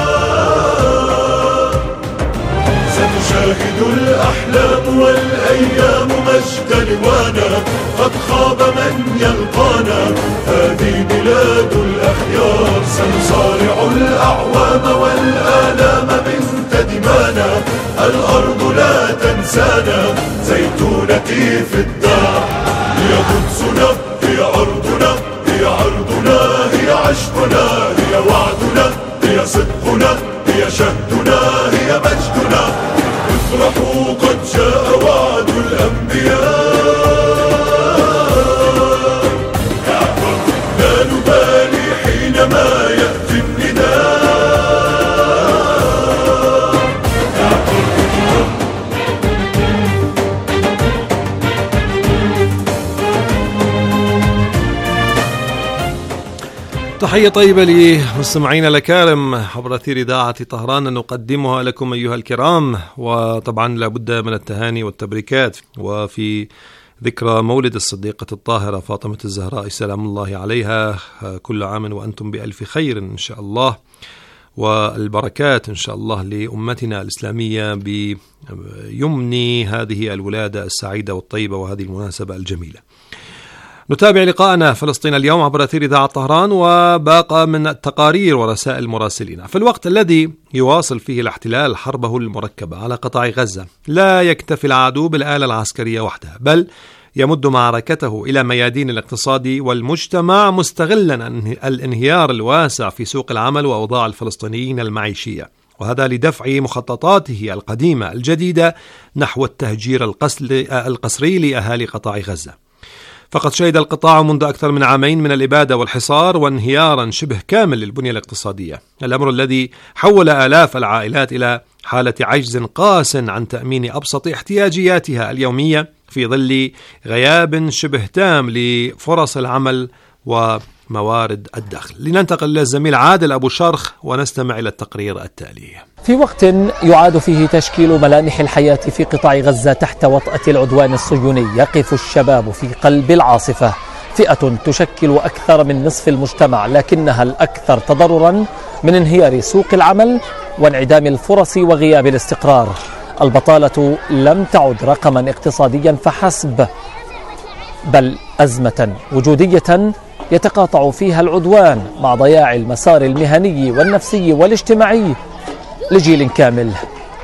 ستشاهد الأحلام والأيام مجد لوانا، قد خاب من يلقانا. هذه بلاد الأخيار، سنصارع الأعوام والآلام بنت دمانا. الأرض لا تنسانا، زيتونتي في الدار. هي قدسنا، هي أرضنا، هي عرضنا، هي عشقنا، هي وعدنا، هي صدقنا، هي شهدنا، هي مجدنا. افرحوا قد جاء وعد الأنبياء. لا نبالي حينما يأتي النداء. تحية طيبة لمستمعينا الأكارم عبر أثير إذاعة طهران نقدمها لكم أيها الكرام، وطبعا لابد من التهاني والتبريكات، وفي ذكرى مولد الصديقة الطاهرة فاطمة الزهراء سلام الله عليها، كل عام وأنتم بألف خير إن شاء الله، والبركات إن شاء الله لأمتنا الإسلامية بيمن هذه الولادة السعيدة والطيبة وهذه المناسبة الجميلة. نتابع لقاءنا فلسطين اليوم عبر أثير إذاعة طهران وباقة من التقارير ورسائل مراسلين. في الوقت الذي يواصل فيه الاحتلال حربه المركبة على قطاع غزة، لا يكتفي العدو بالآلة العسكرية وحدها، بل يمد معركته إلى ميادين الاقتصاد والمجتمع، مستغلا الانهيار الواسع في سوق العمل وأوضاع الفلسطينيين المعيشية، وهذا لدفع مخططاته القديمة الجديدة نحو التهجير القسري لأهالي قطاع غزة. فقد شهد القطاع منذ أكثر من عامين من الإبادة والحصار وانهيارا شبه كامل للبنية الاقتصادية، الأمر الذي حول آلاف العائلات إلى حالة عجز قاس عن تأمين أبسط احتياجياتها اليومية في ظل غياب شبه تام لفرص العمل وموارد الدخل. لننتقل إلى الزميل عادل أبو شرخ ونستمع إلى التقرير التالي. في وقت يعاد فيه تشكيل ملامح الحياة في قطاع غزة تحت وطأة العدوان الصهيوني، يقف الشباب في قلب العاصفة، فئة تشكل أكثر من نصف المجتمع، لكنها الأكثر تضررا من انهيار سوق العمل وانعدام الفرص وغياب الاستقرار. البطالة لم تعد رقما اقتصاديا فحسب، بل أزمة وجودية يتقاطع فيها العدوان مع ضياع المسار المهني والنفسي والاجتماعي لجيل كامل.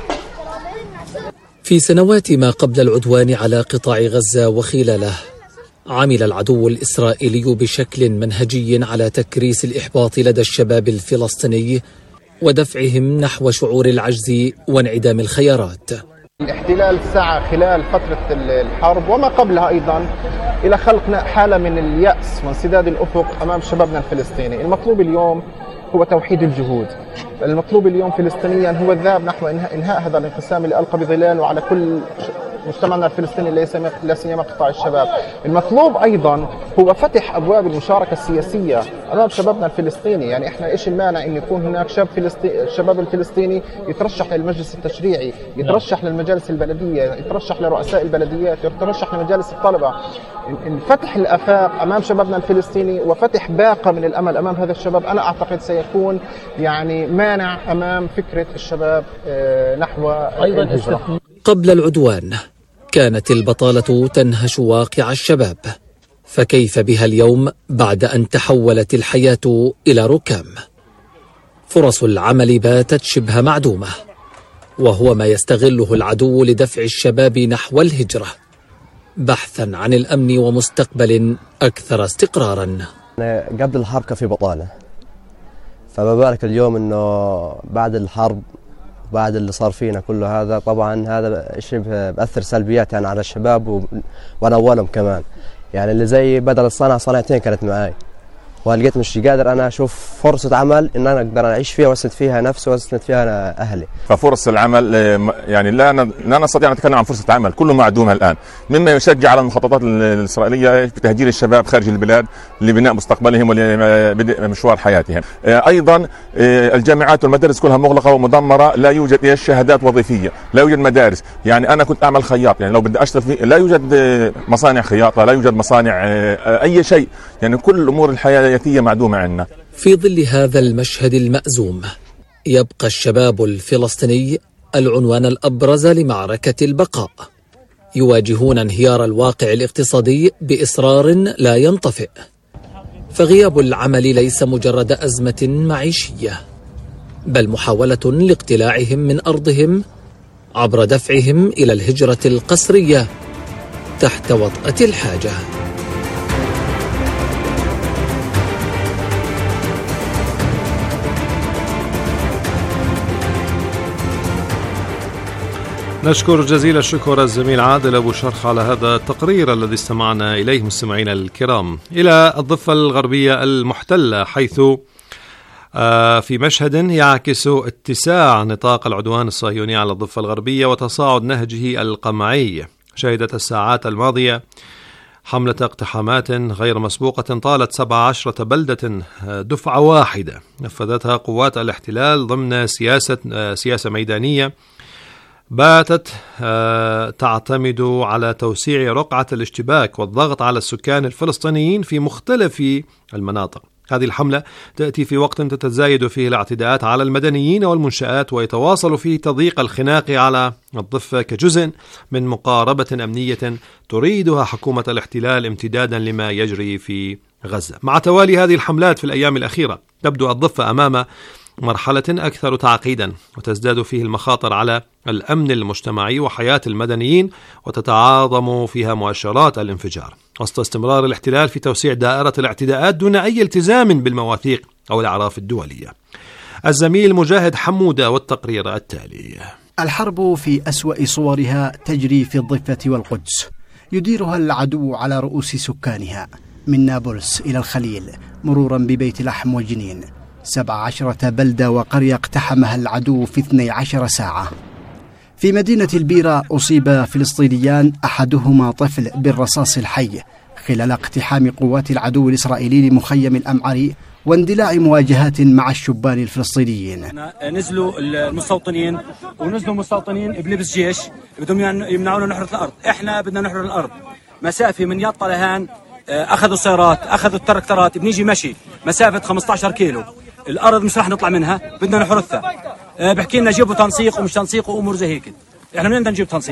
في سنوات ما قبل العدوان على قطاع غزة وخلاله، عمل العدو الإسرائيلي بشكل منهجي على تكريس الإحباط لدى الشباب الفلسطيني ودفعهم نحو شعور العجز وانعدام الخيارات. الاحتلال سعى خلال فترة الحرب وما قبلها أيضا إلى خلق حالة من اليأس وانسداد الأفق أمام شبابنا الفلسطيني. المطلوب اليوم هو توحيد الجهود، المطلوب اليوم فلسطينيا هو الذهاب نحو إنهاء هذا الانقسام اللي ألقى بظلاله على كل مجتمعنا الفلسطيني لا سيما قطاع الشباب. المطلوب أيضا هو فتح أبواب المشاركة السياسية أمام شبابنا الفلسطيني. يعني إحنا إيش المانع إن يكون هناك شباب الفلسطيني يترشح للمجلس التشريعي، يترشح للمجالس البلدية، يترشح لرؤساء البلديات، يترشح لمجالس الطلبة. فتح الآفاق أمام شبابنا الفلسطيني وفتح باقة من الأمل أمام هذا الشباب أنا أعتقد سيكون يعني مانع أمام فكرة الشباب نحو الهجرة. قبل العدوان كانت البطالة تنهش واقع الشباب، فكيف بها اليوم بعد أن تحولت الحياة إلى ركام؟ فرص العمل باتت شبه معدومة، وهو ما يستغله العدو لدفع الشباب نحو الهجرة بحثا عن الأمن ومستقبل أكثر استقرارا. قبل الحرب كان في بطالة، فما بالك اليوم أنه بعد الحرب بعد اللي صار فينا كله هذا، طبعا هذا شيء بأثر سلبيات يعني على الشباب وأنا أولهم كمان. يعني اللي زي بدل الصنعة صنعتين كانت معاي، ولقيت مش قادر أنا أشوف فرصة عمل إن أنا أقدر أعيش فيها وأسند فيها نفسي وأسند فيها أهلي. ففرص العمل يعني لا نستطيع أن نتكلم عن فرصة عمل، كله معدوم الآن، مما يشجع على المخططات الإسرائيلية بتهجير الشباب خارج البلاد لبناء مستقبلهم ولبدء مشوار حياتهم. أيضا الجامعات والمدارس كلها مغلقة ومدمرة، لا يوجد شهادات وظيفية، لا يوجد مدارس. يعني أنا كنت أعمل خياط، يعني لو بدي أشتغل فيه لا يوجد مصانع خياطة، لا يوجد مصانع أي شيء، يعني كل أمور الحياة معدومة عنا. في ظل هذا المشهد المأزوم يبقى الشباب الفلسطيني العنوان الأبرز لمعركة البقاء، يواجهون انهيار الواقع الاقتصادي بإصرار لا ينطفئ، فغياب العمل ليس مجرد أزمة معيشية، بل محاولة لاقتلاعهم من أرضهم عبر دفعهم إلى الهجرة القسرية تحت وطأة الحاجة. نشكر جزيل الشكر الزميل عادل أبو شرخ على هذا التقرير الذي استمعنا إليه مستمعينا الكرام. إلى الضفة الغربية المحتلة، حيث في مشهد يعكس اتساع نطاق العدوان الصهيوني على الضفة الغربية وتصاعد نهجه القمعي، شهدت الساعات الماضية حملة اقتحامات غير مسبوقة طالت 17 بلدة دفعة واحدة نفذتها قوات الاحتلال ضمن سياسة ميدانية باتت تعتمد على توسيع رقعة الاشتباك والضغط على السكان الفلسطينيين في مختلف المناطق. هذه الحملة تأتي في وقت تتزايد فيه الاعتداءات على المدنيين والمنشآت ويتواصل فيه تضييق الخناق على الضفة كجزء من مقاربة أمنية تريدها حكومة الاحتلال امتدادا لما يجري في غزة. مع توالي هذه الحملات في الأيام الأخيرة تبدو الضفة أمام مرحلة أكثر تعقيدا وتزداد فيه المخاطر على الأمن المجتمعي وحياة المدنيين وتتعاظم فيها مؤشرات الانفجار وسط استمرار الاحتلال في توسيع دائرة الاعتداءات دون أي التزام بالمواثيق أو الأعراف الدولية. الزميل مجاهد حمودة والتقرير التالي. الحرب في أسوأ صورها تجري في الضفة والقدس، يديرها العدو على رؤوس سكانها من نابلس إلى الخليل مرورا ببيت لحم وجنين. 17 بلدة وقرية اقتحمها العدو في 12 ساعة. في مدينة البيرة أصيب فلسطينيان أحدهما طفل بالرصاص الحي خلال اقتحام قوات العدو الإسرائيلي لمخيم الأمعري واندلاع مواجهات مع الشبان الفلسطينيين. نزلوا المستوطنين ونزلوا مستوطنين بلبس جيش بدهم يمنعونا نحرث الأرض. احنا بدنا نحرث الأرض مسافة من يطا لهان. أخذوا السيارات أخذوا التركترات بنيجي مشي مسافة 15 كيلو. الأرض مش رح نطلع منها بدنا نحرثها. بحكي لنا جيبوا تنسيق ومش تنسيق وأمور زي هيك. احنا منين بدنا نجيب تنسيق؟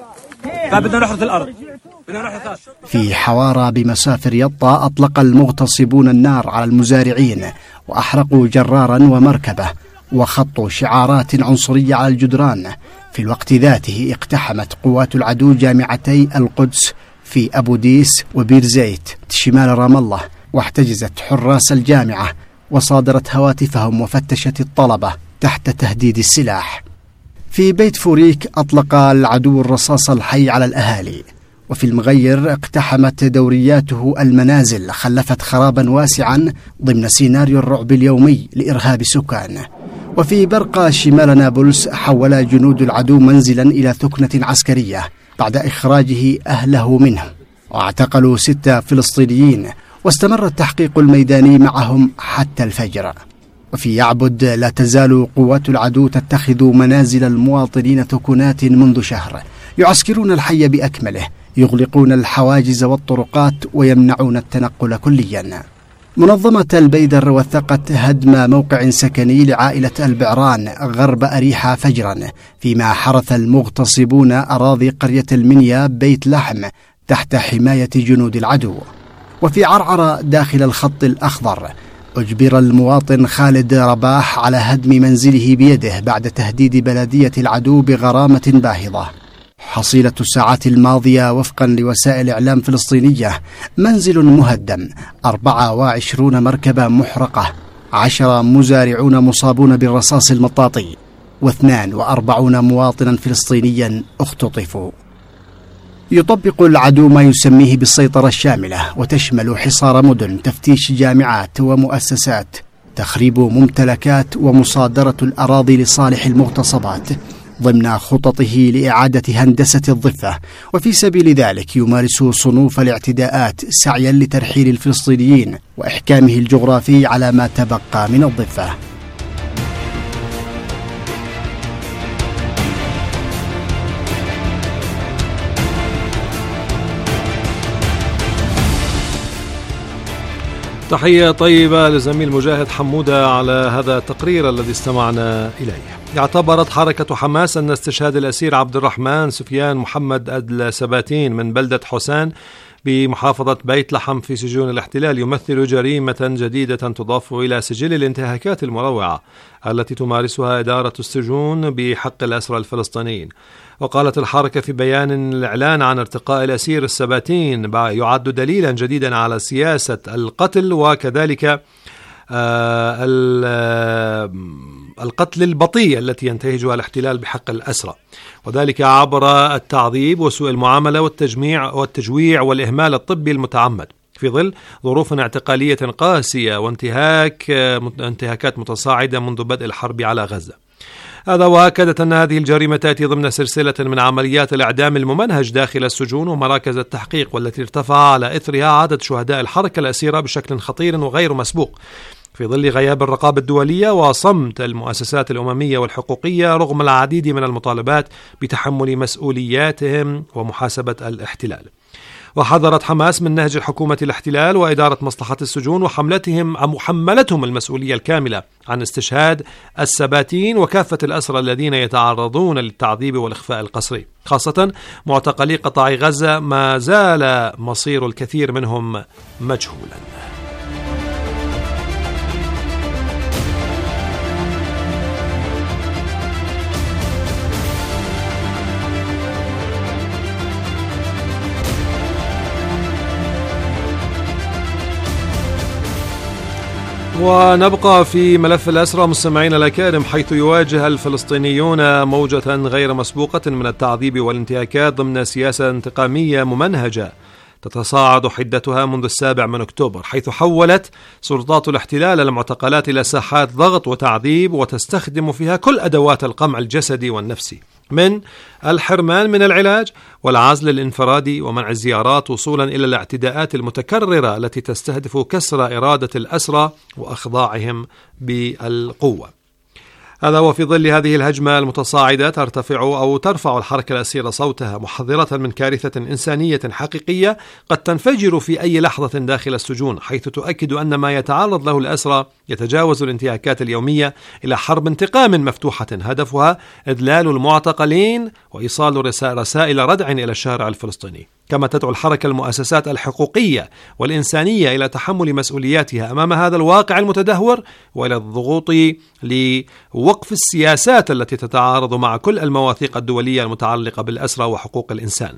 فبدنا نحرث الأرض بدنا نحرثها. في حوارى بمسافر يطا أطلق المغتصبون النار على المزارعين وأحرقوا جرارا ومركبة وخطوا شعارات عنصرية على الجدران. في الوقت ذاته اقتحمت قوات العدو جامعتي القدس في أبو ديس وبير زيت شمال رام الله واحتجزت حراس الجامعة وصادرت هواتفهم وفتشت الطلبة تحت تهديد السلاح. في بيت فوريك أطلق العدو الرصاص الحي على الأهالي. وفي المغير اقتحمت دورياته المنازل خلفت خرابا واسعا ضمن سيناريو الرعب اليومي لإرهاب السكان. وفي برقة شمال نابلس حول جنود العدو منزلا إلى ثكنة عسكرية بعد إخراجه أهله منه واعتقلوا 6 فلسطينيين واستمر التحقيق الميداني معهم حتى الفجر. وفي يعبد لا تزال قوات العدو تتخذ منازل المواطنين ثكنات منذ شهر، يعسكرون الحي بأكمله، يغلقون الحواجز والطرقات ويمنعون التنقل كليا. منظمة البيدر وثقت هدم موقع سكني لعائلة البعران غرب أريحة فجرا، فيما حرث المغتصبون أراضي قرية المنيا بيت لحم تحت حماية جنود العدو. وفي عرعر داخل الخط الأخضر أجبر المواطن خالد رباح على هدم منزله بيده بعد تهديد بلدية العدو بغرامة باهظة. حصيلة الساعات الماضية وفقا لوسائل إعلام فلسطينية: منزل مهدم، 24 مركبة محرقة، 10 مزارعون مصابون بالرصاص المطاطي، و42 مواطنا فلسطينيا اختطفوا. يطبق العدو ما يسميه بالسيطرة الشاملة، وتشمل حصار مدن، تفتيش جامعات ومؤسسات، تخريب ممتلكات ومصادرة الأراضي لصالح المغتصبات ضمن خططه لإعادة هندسة الضفة. وفي سبيل ذلك يمارس صنوف الاعتداءات سعيا لترحيل الفلسطينيين وإحكامه الجغرافي على ما تبقى من الضفة. تحية طيبة لزميل مجاهد حمودة على هذا التقرير الذي استمعنا إليه. اعتبرت حركة حماس أن استشهاد الأسير عبد الرحمن سفيان محمد السباتين من بلدة حسان بمحافظة بيت لحم في سجون الاحتلال يمثل جريمة جديدة تضاف إلى سجل الانتهاكات المروعة التي تمارسها إدارة السجون بحق الأسرى الفلسطينيين. وقالت الحركة في بيان: الإعلان عن ارتقاء الأسير السباتين يعد دليلا جديدا على سياسة القتل وكذلك القتل البطيء التي ينتهجها الاحتلال بحق الأسرى، وذلك عبر التعذيب وسوء المعاملة والتجويع والإهمال الطبي المتعمد في ظل ظروف اعتقالية قاسية وانتهاكات متصاعدة منذ بدء الحرب على غزة. هذا وأكدت أن هذه الجريمة تأتي ضمن سلسلة من عمليات الإعدام الممنهج داخل السجون ومراكز التحقيق، والتي ارتفع على إثرها عدد شهداء الحركة الأسيرة بشكل خطير وغير مسبوق في ظل غياب الرقابة الدولية وصمت المؤسسات الأممية والحقوقية رغم العديد من المطالبات بتحمل مسؤولياتهم ومحاسبة الاحتلال. وحذرت حماس من نهج الحكومة الاحتلال وإدارة مصلحة السجون وحملتهم المسؤولية الكاملة عن استشهاد السباتين وكافة الأسرى الذين يتعرضون للتعذيب والإخفاء القسري، خاصة معتقلي قطاع غزة ما زال مصير الكثير منهم مجهولا. ونبقى في ملف الأسرى مستمعين الأكارم، حيث يواجه الفلسطينيون موجة غير مسبوقة من التعذيب والانتهاكات ضمن سياسة انتقامية ممنهجة تتصاعد حدتها منذ 7 أكتوبر، حيث حولت سلطات الاحتلال المعتقلات إلى ساحات ضغط وتعذيب وتستخدم فيها كل أدوات القمع الجسدي والنفسي، من الحرمان من العلاج والعزل الانفرادي ومنع الزيارات، وصولا إلى الاعتداءات المتكررة التي تستهدف كسر إرادة الأسرى وأخضاعهم بالقوة. هذا وفي ظل هذه الهجمة المتصاعدة ترفع الحركة الأسيرة صوتها محذرة من كارثة إنسانية حقيقية قد تنفجر في أي لحظة داخل السجون، حيث تؤكد أن ما يتعرض له الأسرى يتجاوز الانتهاكات اليومية إلى حرب انتقام مفتوحة هدفها إذلال المعتقلين وإيصال رسائل ردع إلى الشارع الفلسطيني. كما تدعو الحركة المؤسسات الحقوقية والإنسانية إلى تحمل مسؤولياتها أمام هذا الواقع المتدهور وإلى الضغوط لوقف السياسات التي تتعارض مع كل المواثيق الدولية المتعلقة بالأسرى وحقوق الإنسان.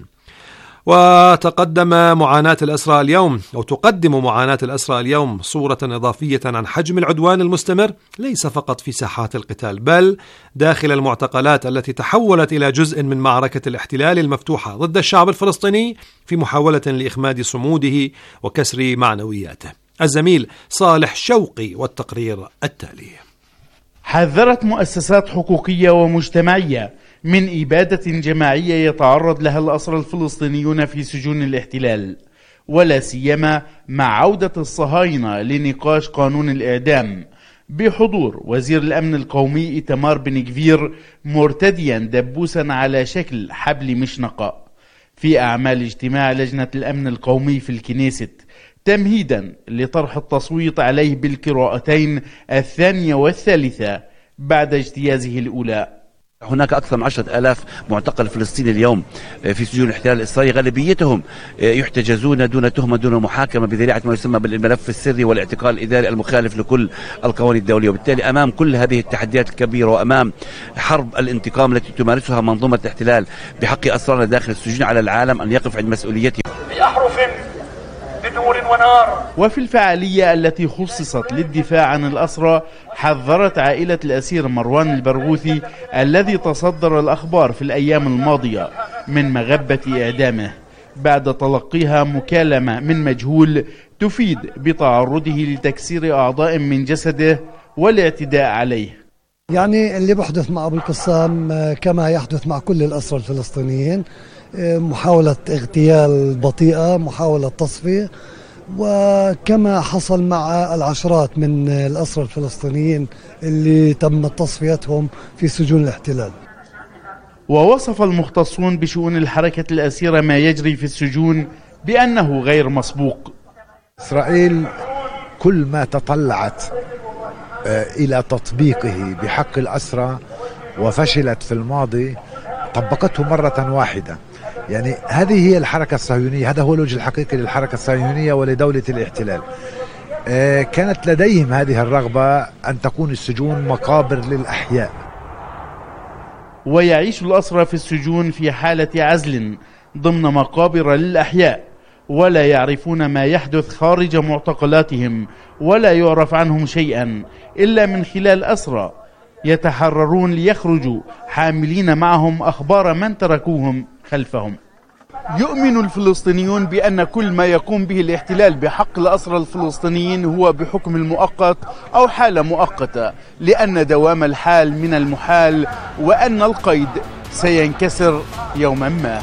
وتقدم معاناة الأسرى اليوم تقدم معاناة الأسرى اليوم صورة إضافية عن حجم العدوان المستمر ليس فقط في ساحات القتال بل داخل المعتقلات التي تحولت إلى جزء من معركة الاحتلال المفتوحة ضد الشعب الفلسطيني في محاولة لإخماد صموده وكسر معنوياته. الزميل صالح شوقي والتقرير التالي. حذرت مؤسسات حقوقية ومجتمعية من إبادة جماعية يتعرض لها الأسرى الفلسطينيون في سجون الاحتلال، ولا سيما مع عودة الصهاينة لنقاش قانون الإعدام بحضور وزير الأمن القومي إيتمار بن غفير مرتديا دبوسا على شكل حبل مشنقة في أعمال اجتماع لجنة الأمن القومي في الكنيست تمهيدا لطرح التصويت عليه بالقراءتين الثانية والثالثة بعد اجتيازه الأولى. هناك أكثر من 10,000 معتقل فلسطيني اليوم في سجون الاحتلال الإسرائيلي، غالبيتهم يحتجزون دون تهمة دون محاكمة بذريعة ما يسمى بالملف السري والاعتقال الإداري المخالف لكل القوانين الدولية. وبالتالي أمام كل هذه التحديات الكبيرة وأمام حرب الانتقام التي تمارسها منظومة الاحتلال بحق أسرارنا داخل السجون، على العالم أن يقف عند مسؤوليته بأحرف بدور ونار. وفي الفعالية التي خصصت للدفاع عن الأسرى حذرت عائلة الأسير مروان البرغوثي الذي تصدر الأخبار في الأيام الماضية من مغبة إعدامه بعد تلقيها مكالمة من مجهول تفيد بتعرضه لتكسير أعضاء من جسده والاعتداء عليه. يعني اللي بحدث مع أبو القسام كما يحدث مع كل الأسرى الفلسطينيين، محاولة اغتيال بطيئة، محاولة تصفية، وكما حصل مع العشرات من الأسرى الفلسطينيين اللي تم تصفيتهم في سجون الاحتلال. ووصف المختصون بشؤون الحركة الأسيرة ما يجري في السجون بأنه غير مسبوق. إسرائيل كل ما تطلعت إلى تطبيقه بحق الأسرى وفشلت في الماضي طبقته مرة واحدة. يعني هذه هي الحركة الصهيونية، هذا هو الوجه الحقيقي للحركة الصهيونية ولدولة الاحتلال. كانت لديهم هذه الرغبة أن تكون السجون مقابر للأحياء. ويعيش الأسرى في السجون في حالة عزل ضمن مقابر للأحياء، ولا يعرفون ما يحدث خارج معتقلاتهم، ولا يعرف عنهم شيئا إلا من خلال أسرى يتحررون ليخرجوا حاملين معهم أخبار من تركوهم خلفهم. يؤمن الفلسطينيون بأن كل ما يقوم به الاحتلال بحق الأسرى الفلسطينيين هو بحكم المؤقت أو حالة مؤقتة، لأن دوام الحال من المحال وأن القيد سينكسر يوما ما.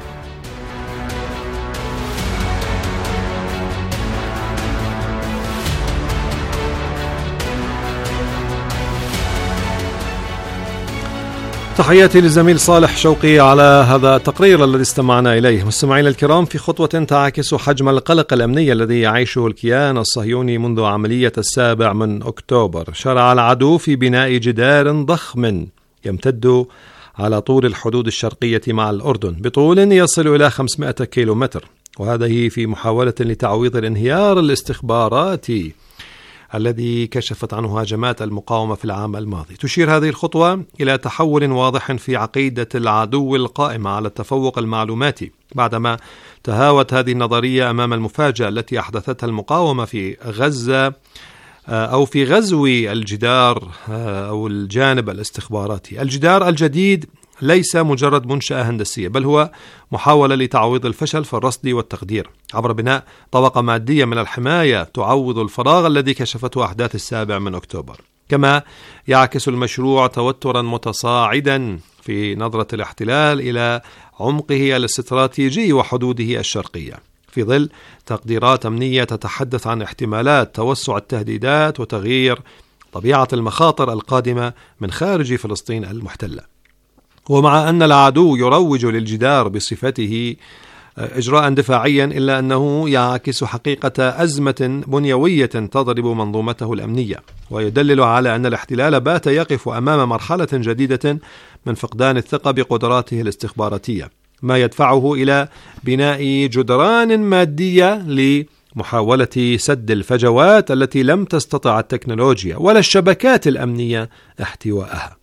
تحياتي للزميل صالح شوقي على هذا التقرير الذي استمعنا إليه. مستمعينا الكرام، في خطوة تعكس حجم القلق الأمني الذي يعيشه الكيان الصهيوني منذ عملية 7 من أكتوبر، شرع العدو في بناء جدار ضخم يمتد على طول الحدود الشرقية مع الأردن بطول يصل إلى 500 كيلومتر، وهذه في محاولة لتعويض الانهيار الاستخباراتي الذي كشفت عنه هجمات المقاومة في العام الماضي. تشير هذه الخطوة إلى تحول واضح في عقيدة العدو القائمة على التفوق المعلوماتي، بعدما تهاوت هذه النظرية أمام المفاجأة التي أحدثتها المقاومة في غزة أو في غزو الجدار أو الجانب الاستخباراتي. الجدار الجديد ليس مجرد منشأة هندسية، بل هو محاولة لتعويض الفشل في الرصد والتقدير عبر بناء طبقة مادية من الحماية تعوض الفراغ الذي كشفته أحداث 7 من أكتوبر. كما يعكس المشروع توترا متصاعدا في نظرة الاحتلال إلى عمقه الاستراتيجي وحدوده الشرقية، في ظل تقديرات أمنية تتحدث عن احتمالات توسع التهديدات وتغيير طبيعة المخاطر القادمة من خارج فلسطين المحتلة. ومع أن العدو يروج للجدار بصفته إجراء دفاعيا، إلا أنه يعكس حقيقة أزمة بنيوية تضرب منظومته الأمنية، ويدلل على أن الاحتلال بات يقف أمام مرحلة جديدة من فقدان الثقة بقدراته الاستخباراتية، ما يدفعه إلى بناء جدران مادية لمحاولة سد الفجوات التي لم تستطع التكنولوجيا ولا الشبكات الأمنية احتواءها.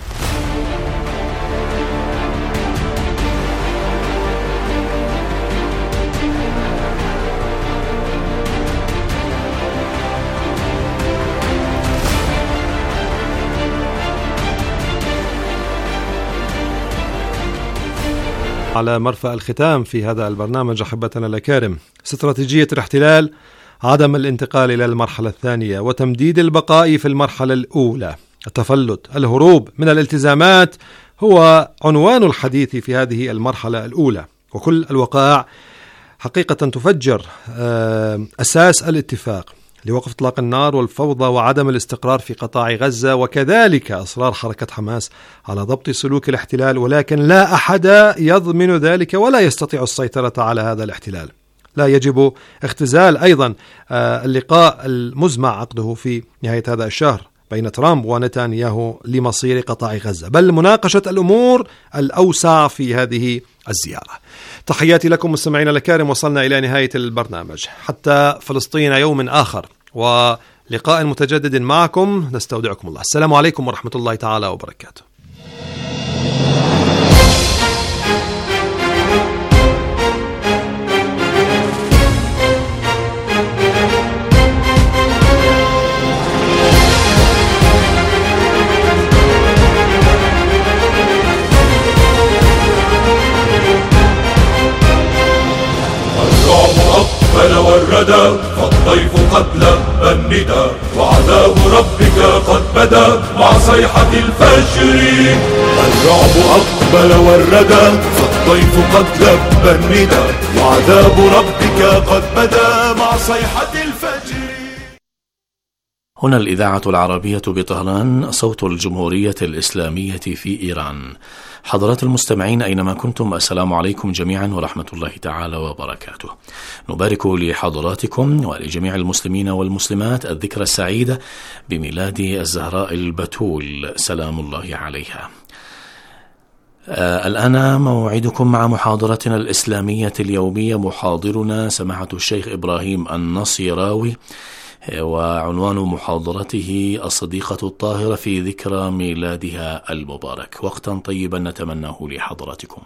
على مرفأ الختام في هذا البرنامج أحبتنا الأكارم، استراتيجية الاحتلال عدم الانتقال إلى المرحلة الثانية وتمديد البقاء في المرحلة الأولى. التفلت، الهروب من الالتزامات هو عنوان الحديث في هذه المرحلة الأولى، وكل الوقائع حقيقة تفجر أساس الاتفاق لوقف إطلاق النار والفوضى وعدم الاستقرار في قطاع غزة، وكذلك أصرار حركة حماس على ضبط سلوك الاحتلال، ولكن لا أحد يضمن ذلك ولا يستطيع السيطرة على هذا الاحتلال. لا يجب اختزال أيضا اللقاء المزمع عقده في نهاية هذا الشهر بين ترامب ونتنياهو لمصير قطاع غزة، بل مناقشة الأمور الأوسع في هذه الزيارة. تحياتي لكم مستمعينا الكرام، وصلنا إلى نهاية البرنامج. حتى فلسطين يوم آخر ولقاء متجدد معكم، نستودعكم الله. السلام عليكم ورحمة الله تعالى وبركاته. والردى فالضيف قد لبى الندى وعذاب ربك قد بدا مع صيحة الفجر. الرعب أقبل والردى فالضيف قد لبى الندى وعذاب ربك قد بدا مع صيحة الفجر. هنا الإذاعة العربية بطهران، صوت الجمهورية الإسلامية في إيران. حضرات المستمعين أينما كنتم، السلام عليكم جميعا ورحمة الله تعالى وبركاته. نبارك لحضراتكم ولجميع المسلمين والمسلمات الذكرى السعيدة بميلاد الزهراء البتول سلام الله عليها. الآن موعدكم مع محاضرتنا الإسلامية اليومية، محاضرنا سماحة الشيخ إبراهيم النصيراوي، وعنوان محاضرته الصديقة الطاهرة في ذكرى ميلادها المبارك. وقتا طيبا نتمناه لحضراتكم.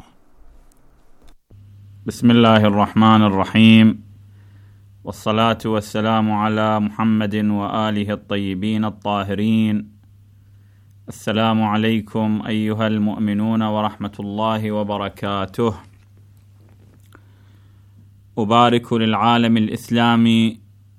بسم الله الرحمن الرحيم، والصلاة والسلام على محمد وآله الطيبين الطاهرين. السلام عليكم أيها المؤمنون ورحمة الله وبركاته. أبارك للعالم الإسلامي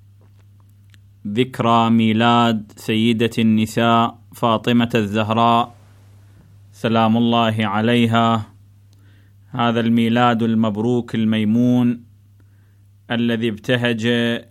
ذكرى ميلاد سيدة النساء فاطمة الزهراء سلام الله عليها. هذا الميلاد المبروك الميمون الذي ابتهج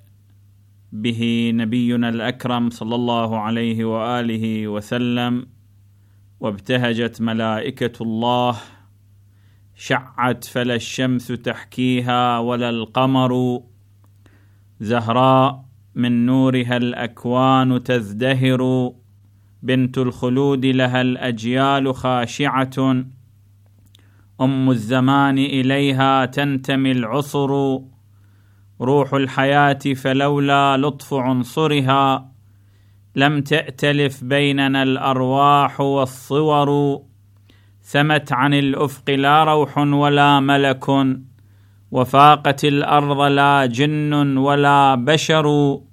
به نبينا الأكرم صلى الله عليه وآله وسلم، وابتهجت ملائكة الله، شعت فلا الشمس تحكيها ولا القمر، زهراء من نورها الأكوان تزدهر، بنت الخلود لها الأجيال خاشعة، أم الزمان إليها تنتمي العصر، روح الحياة فلولا لطف عنصرها لم تأتلف بيننا الأرواح والصور، سمت عن الأفق لا روح ولا ملك، وفاقت الأرض لا جن ولا بشر،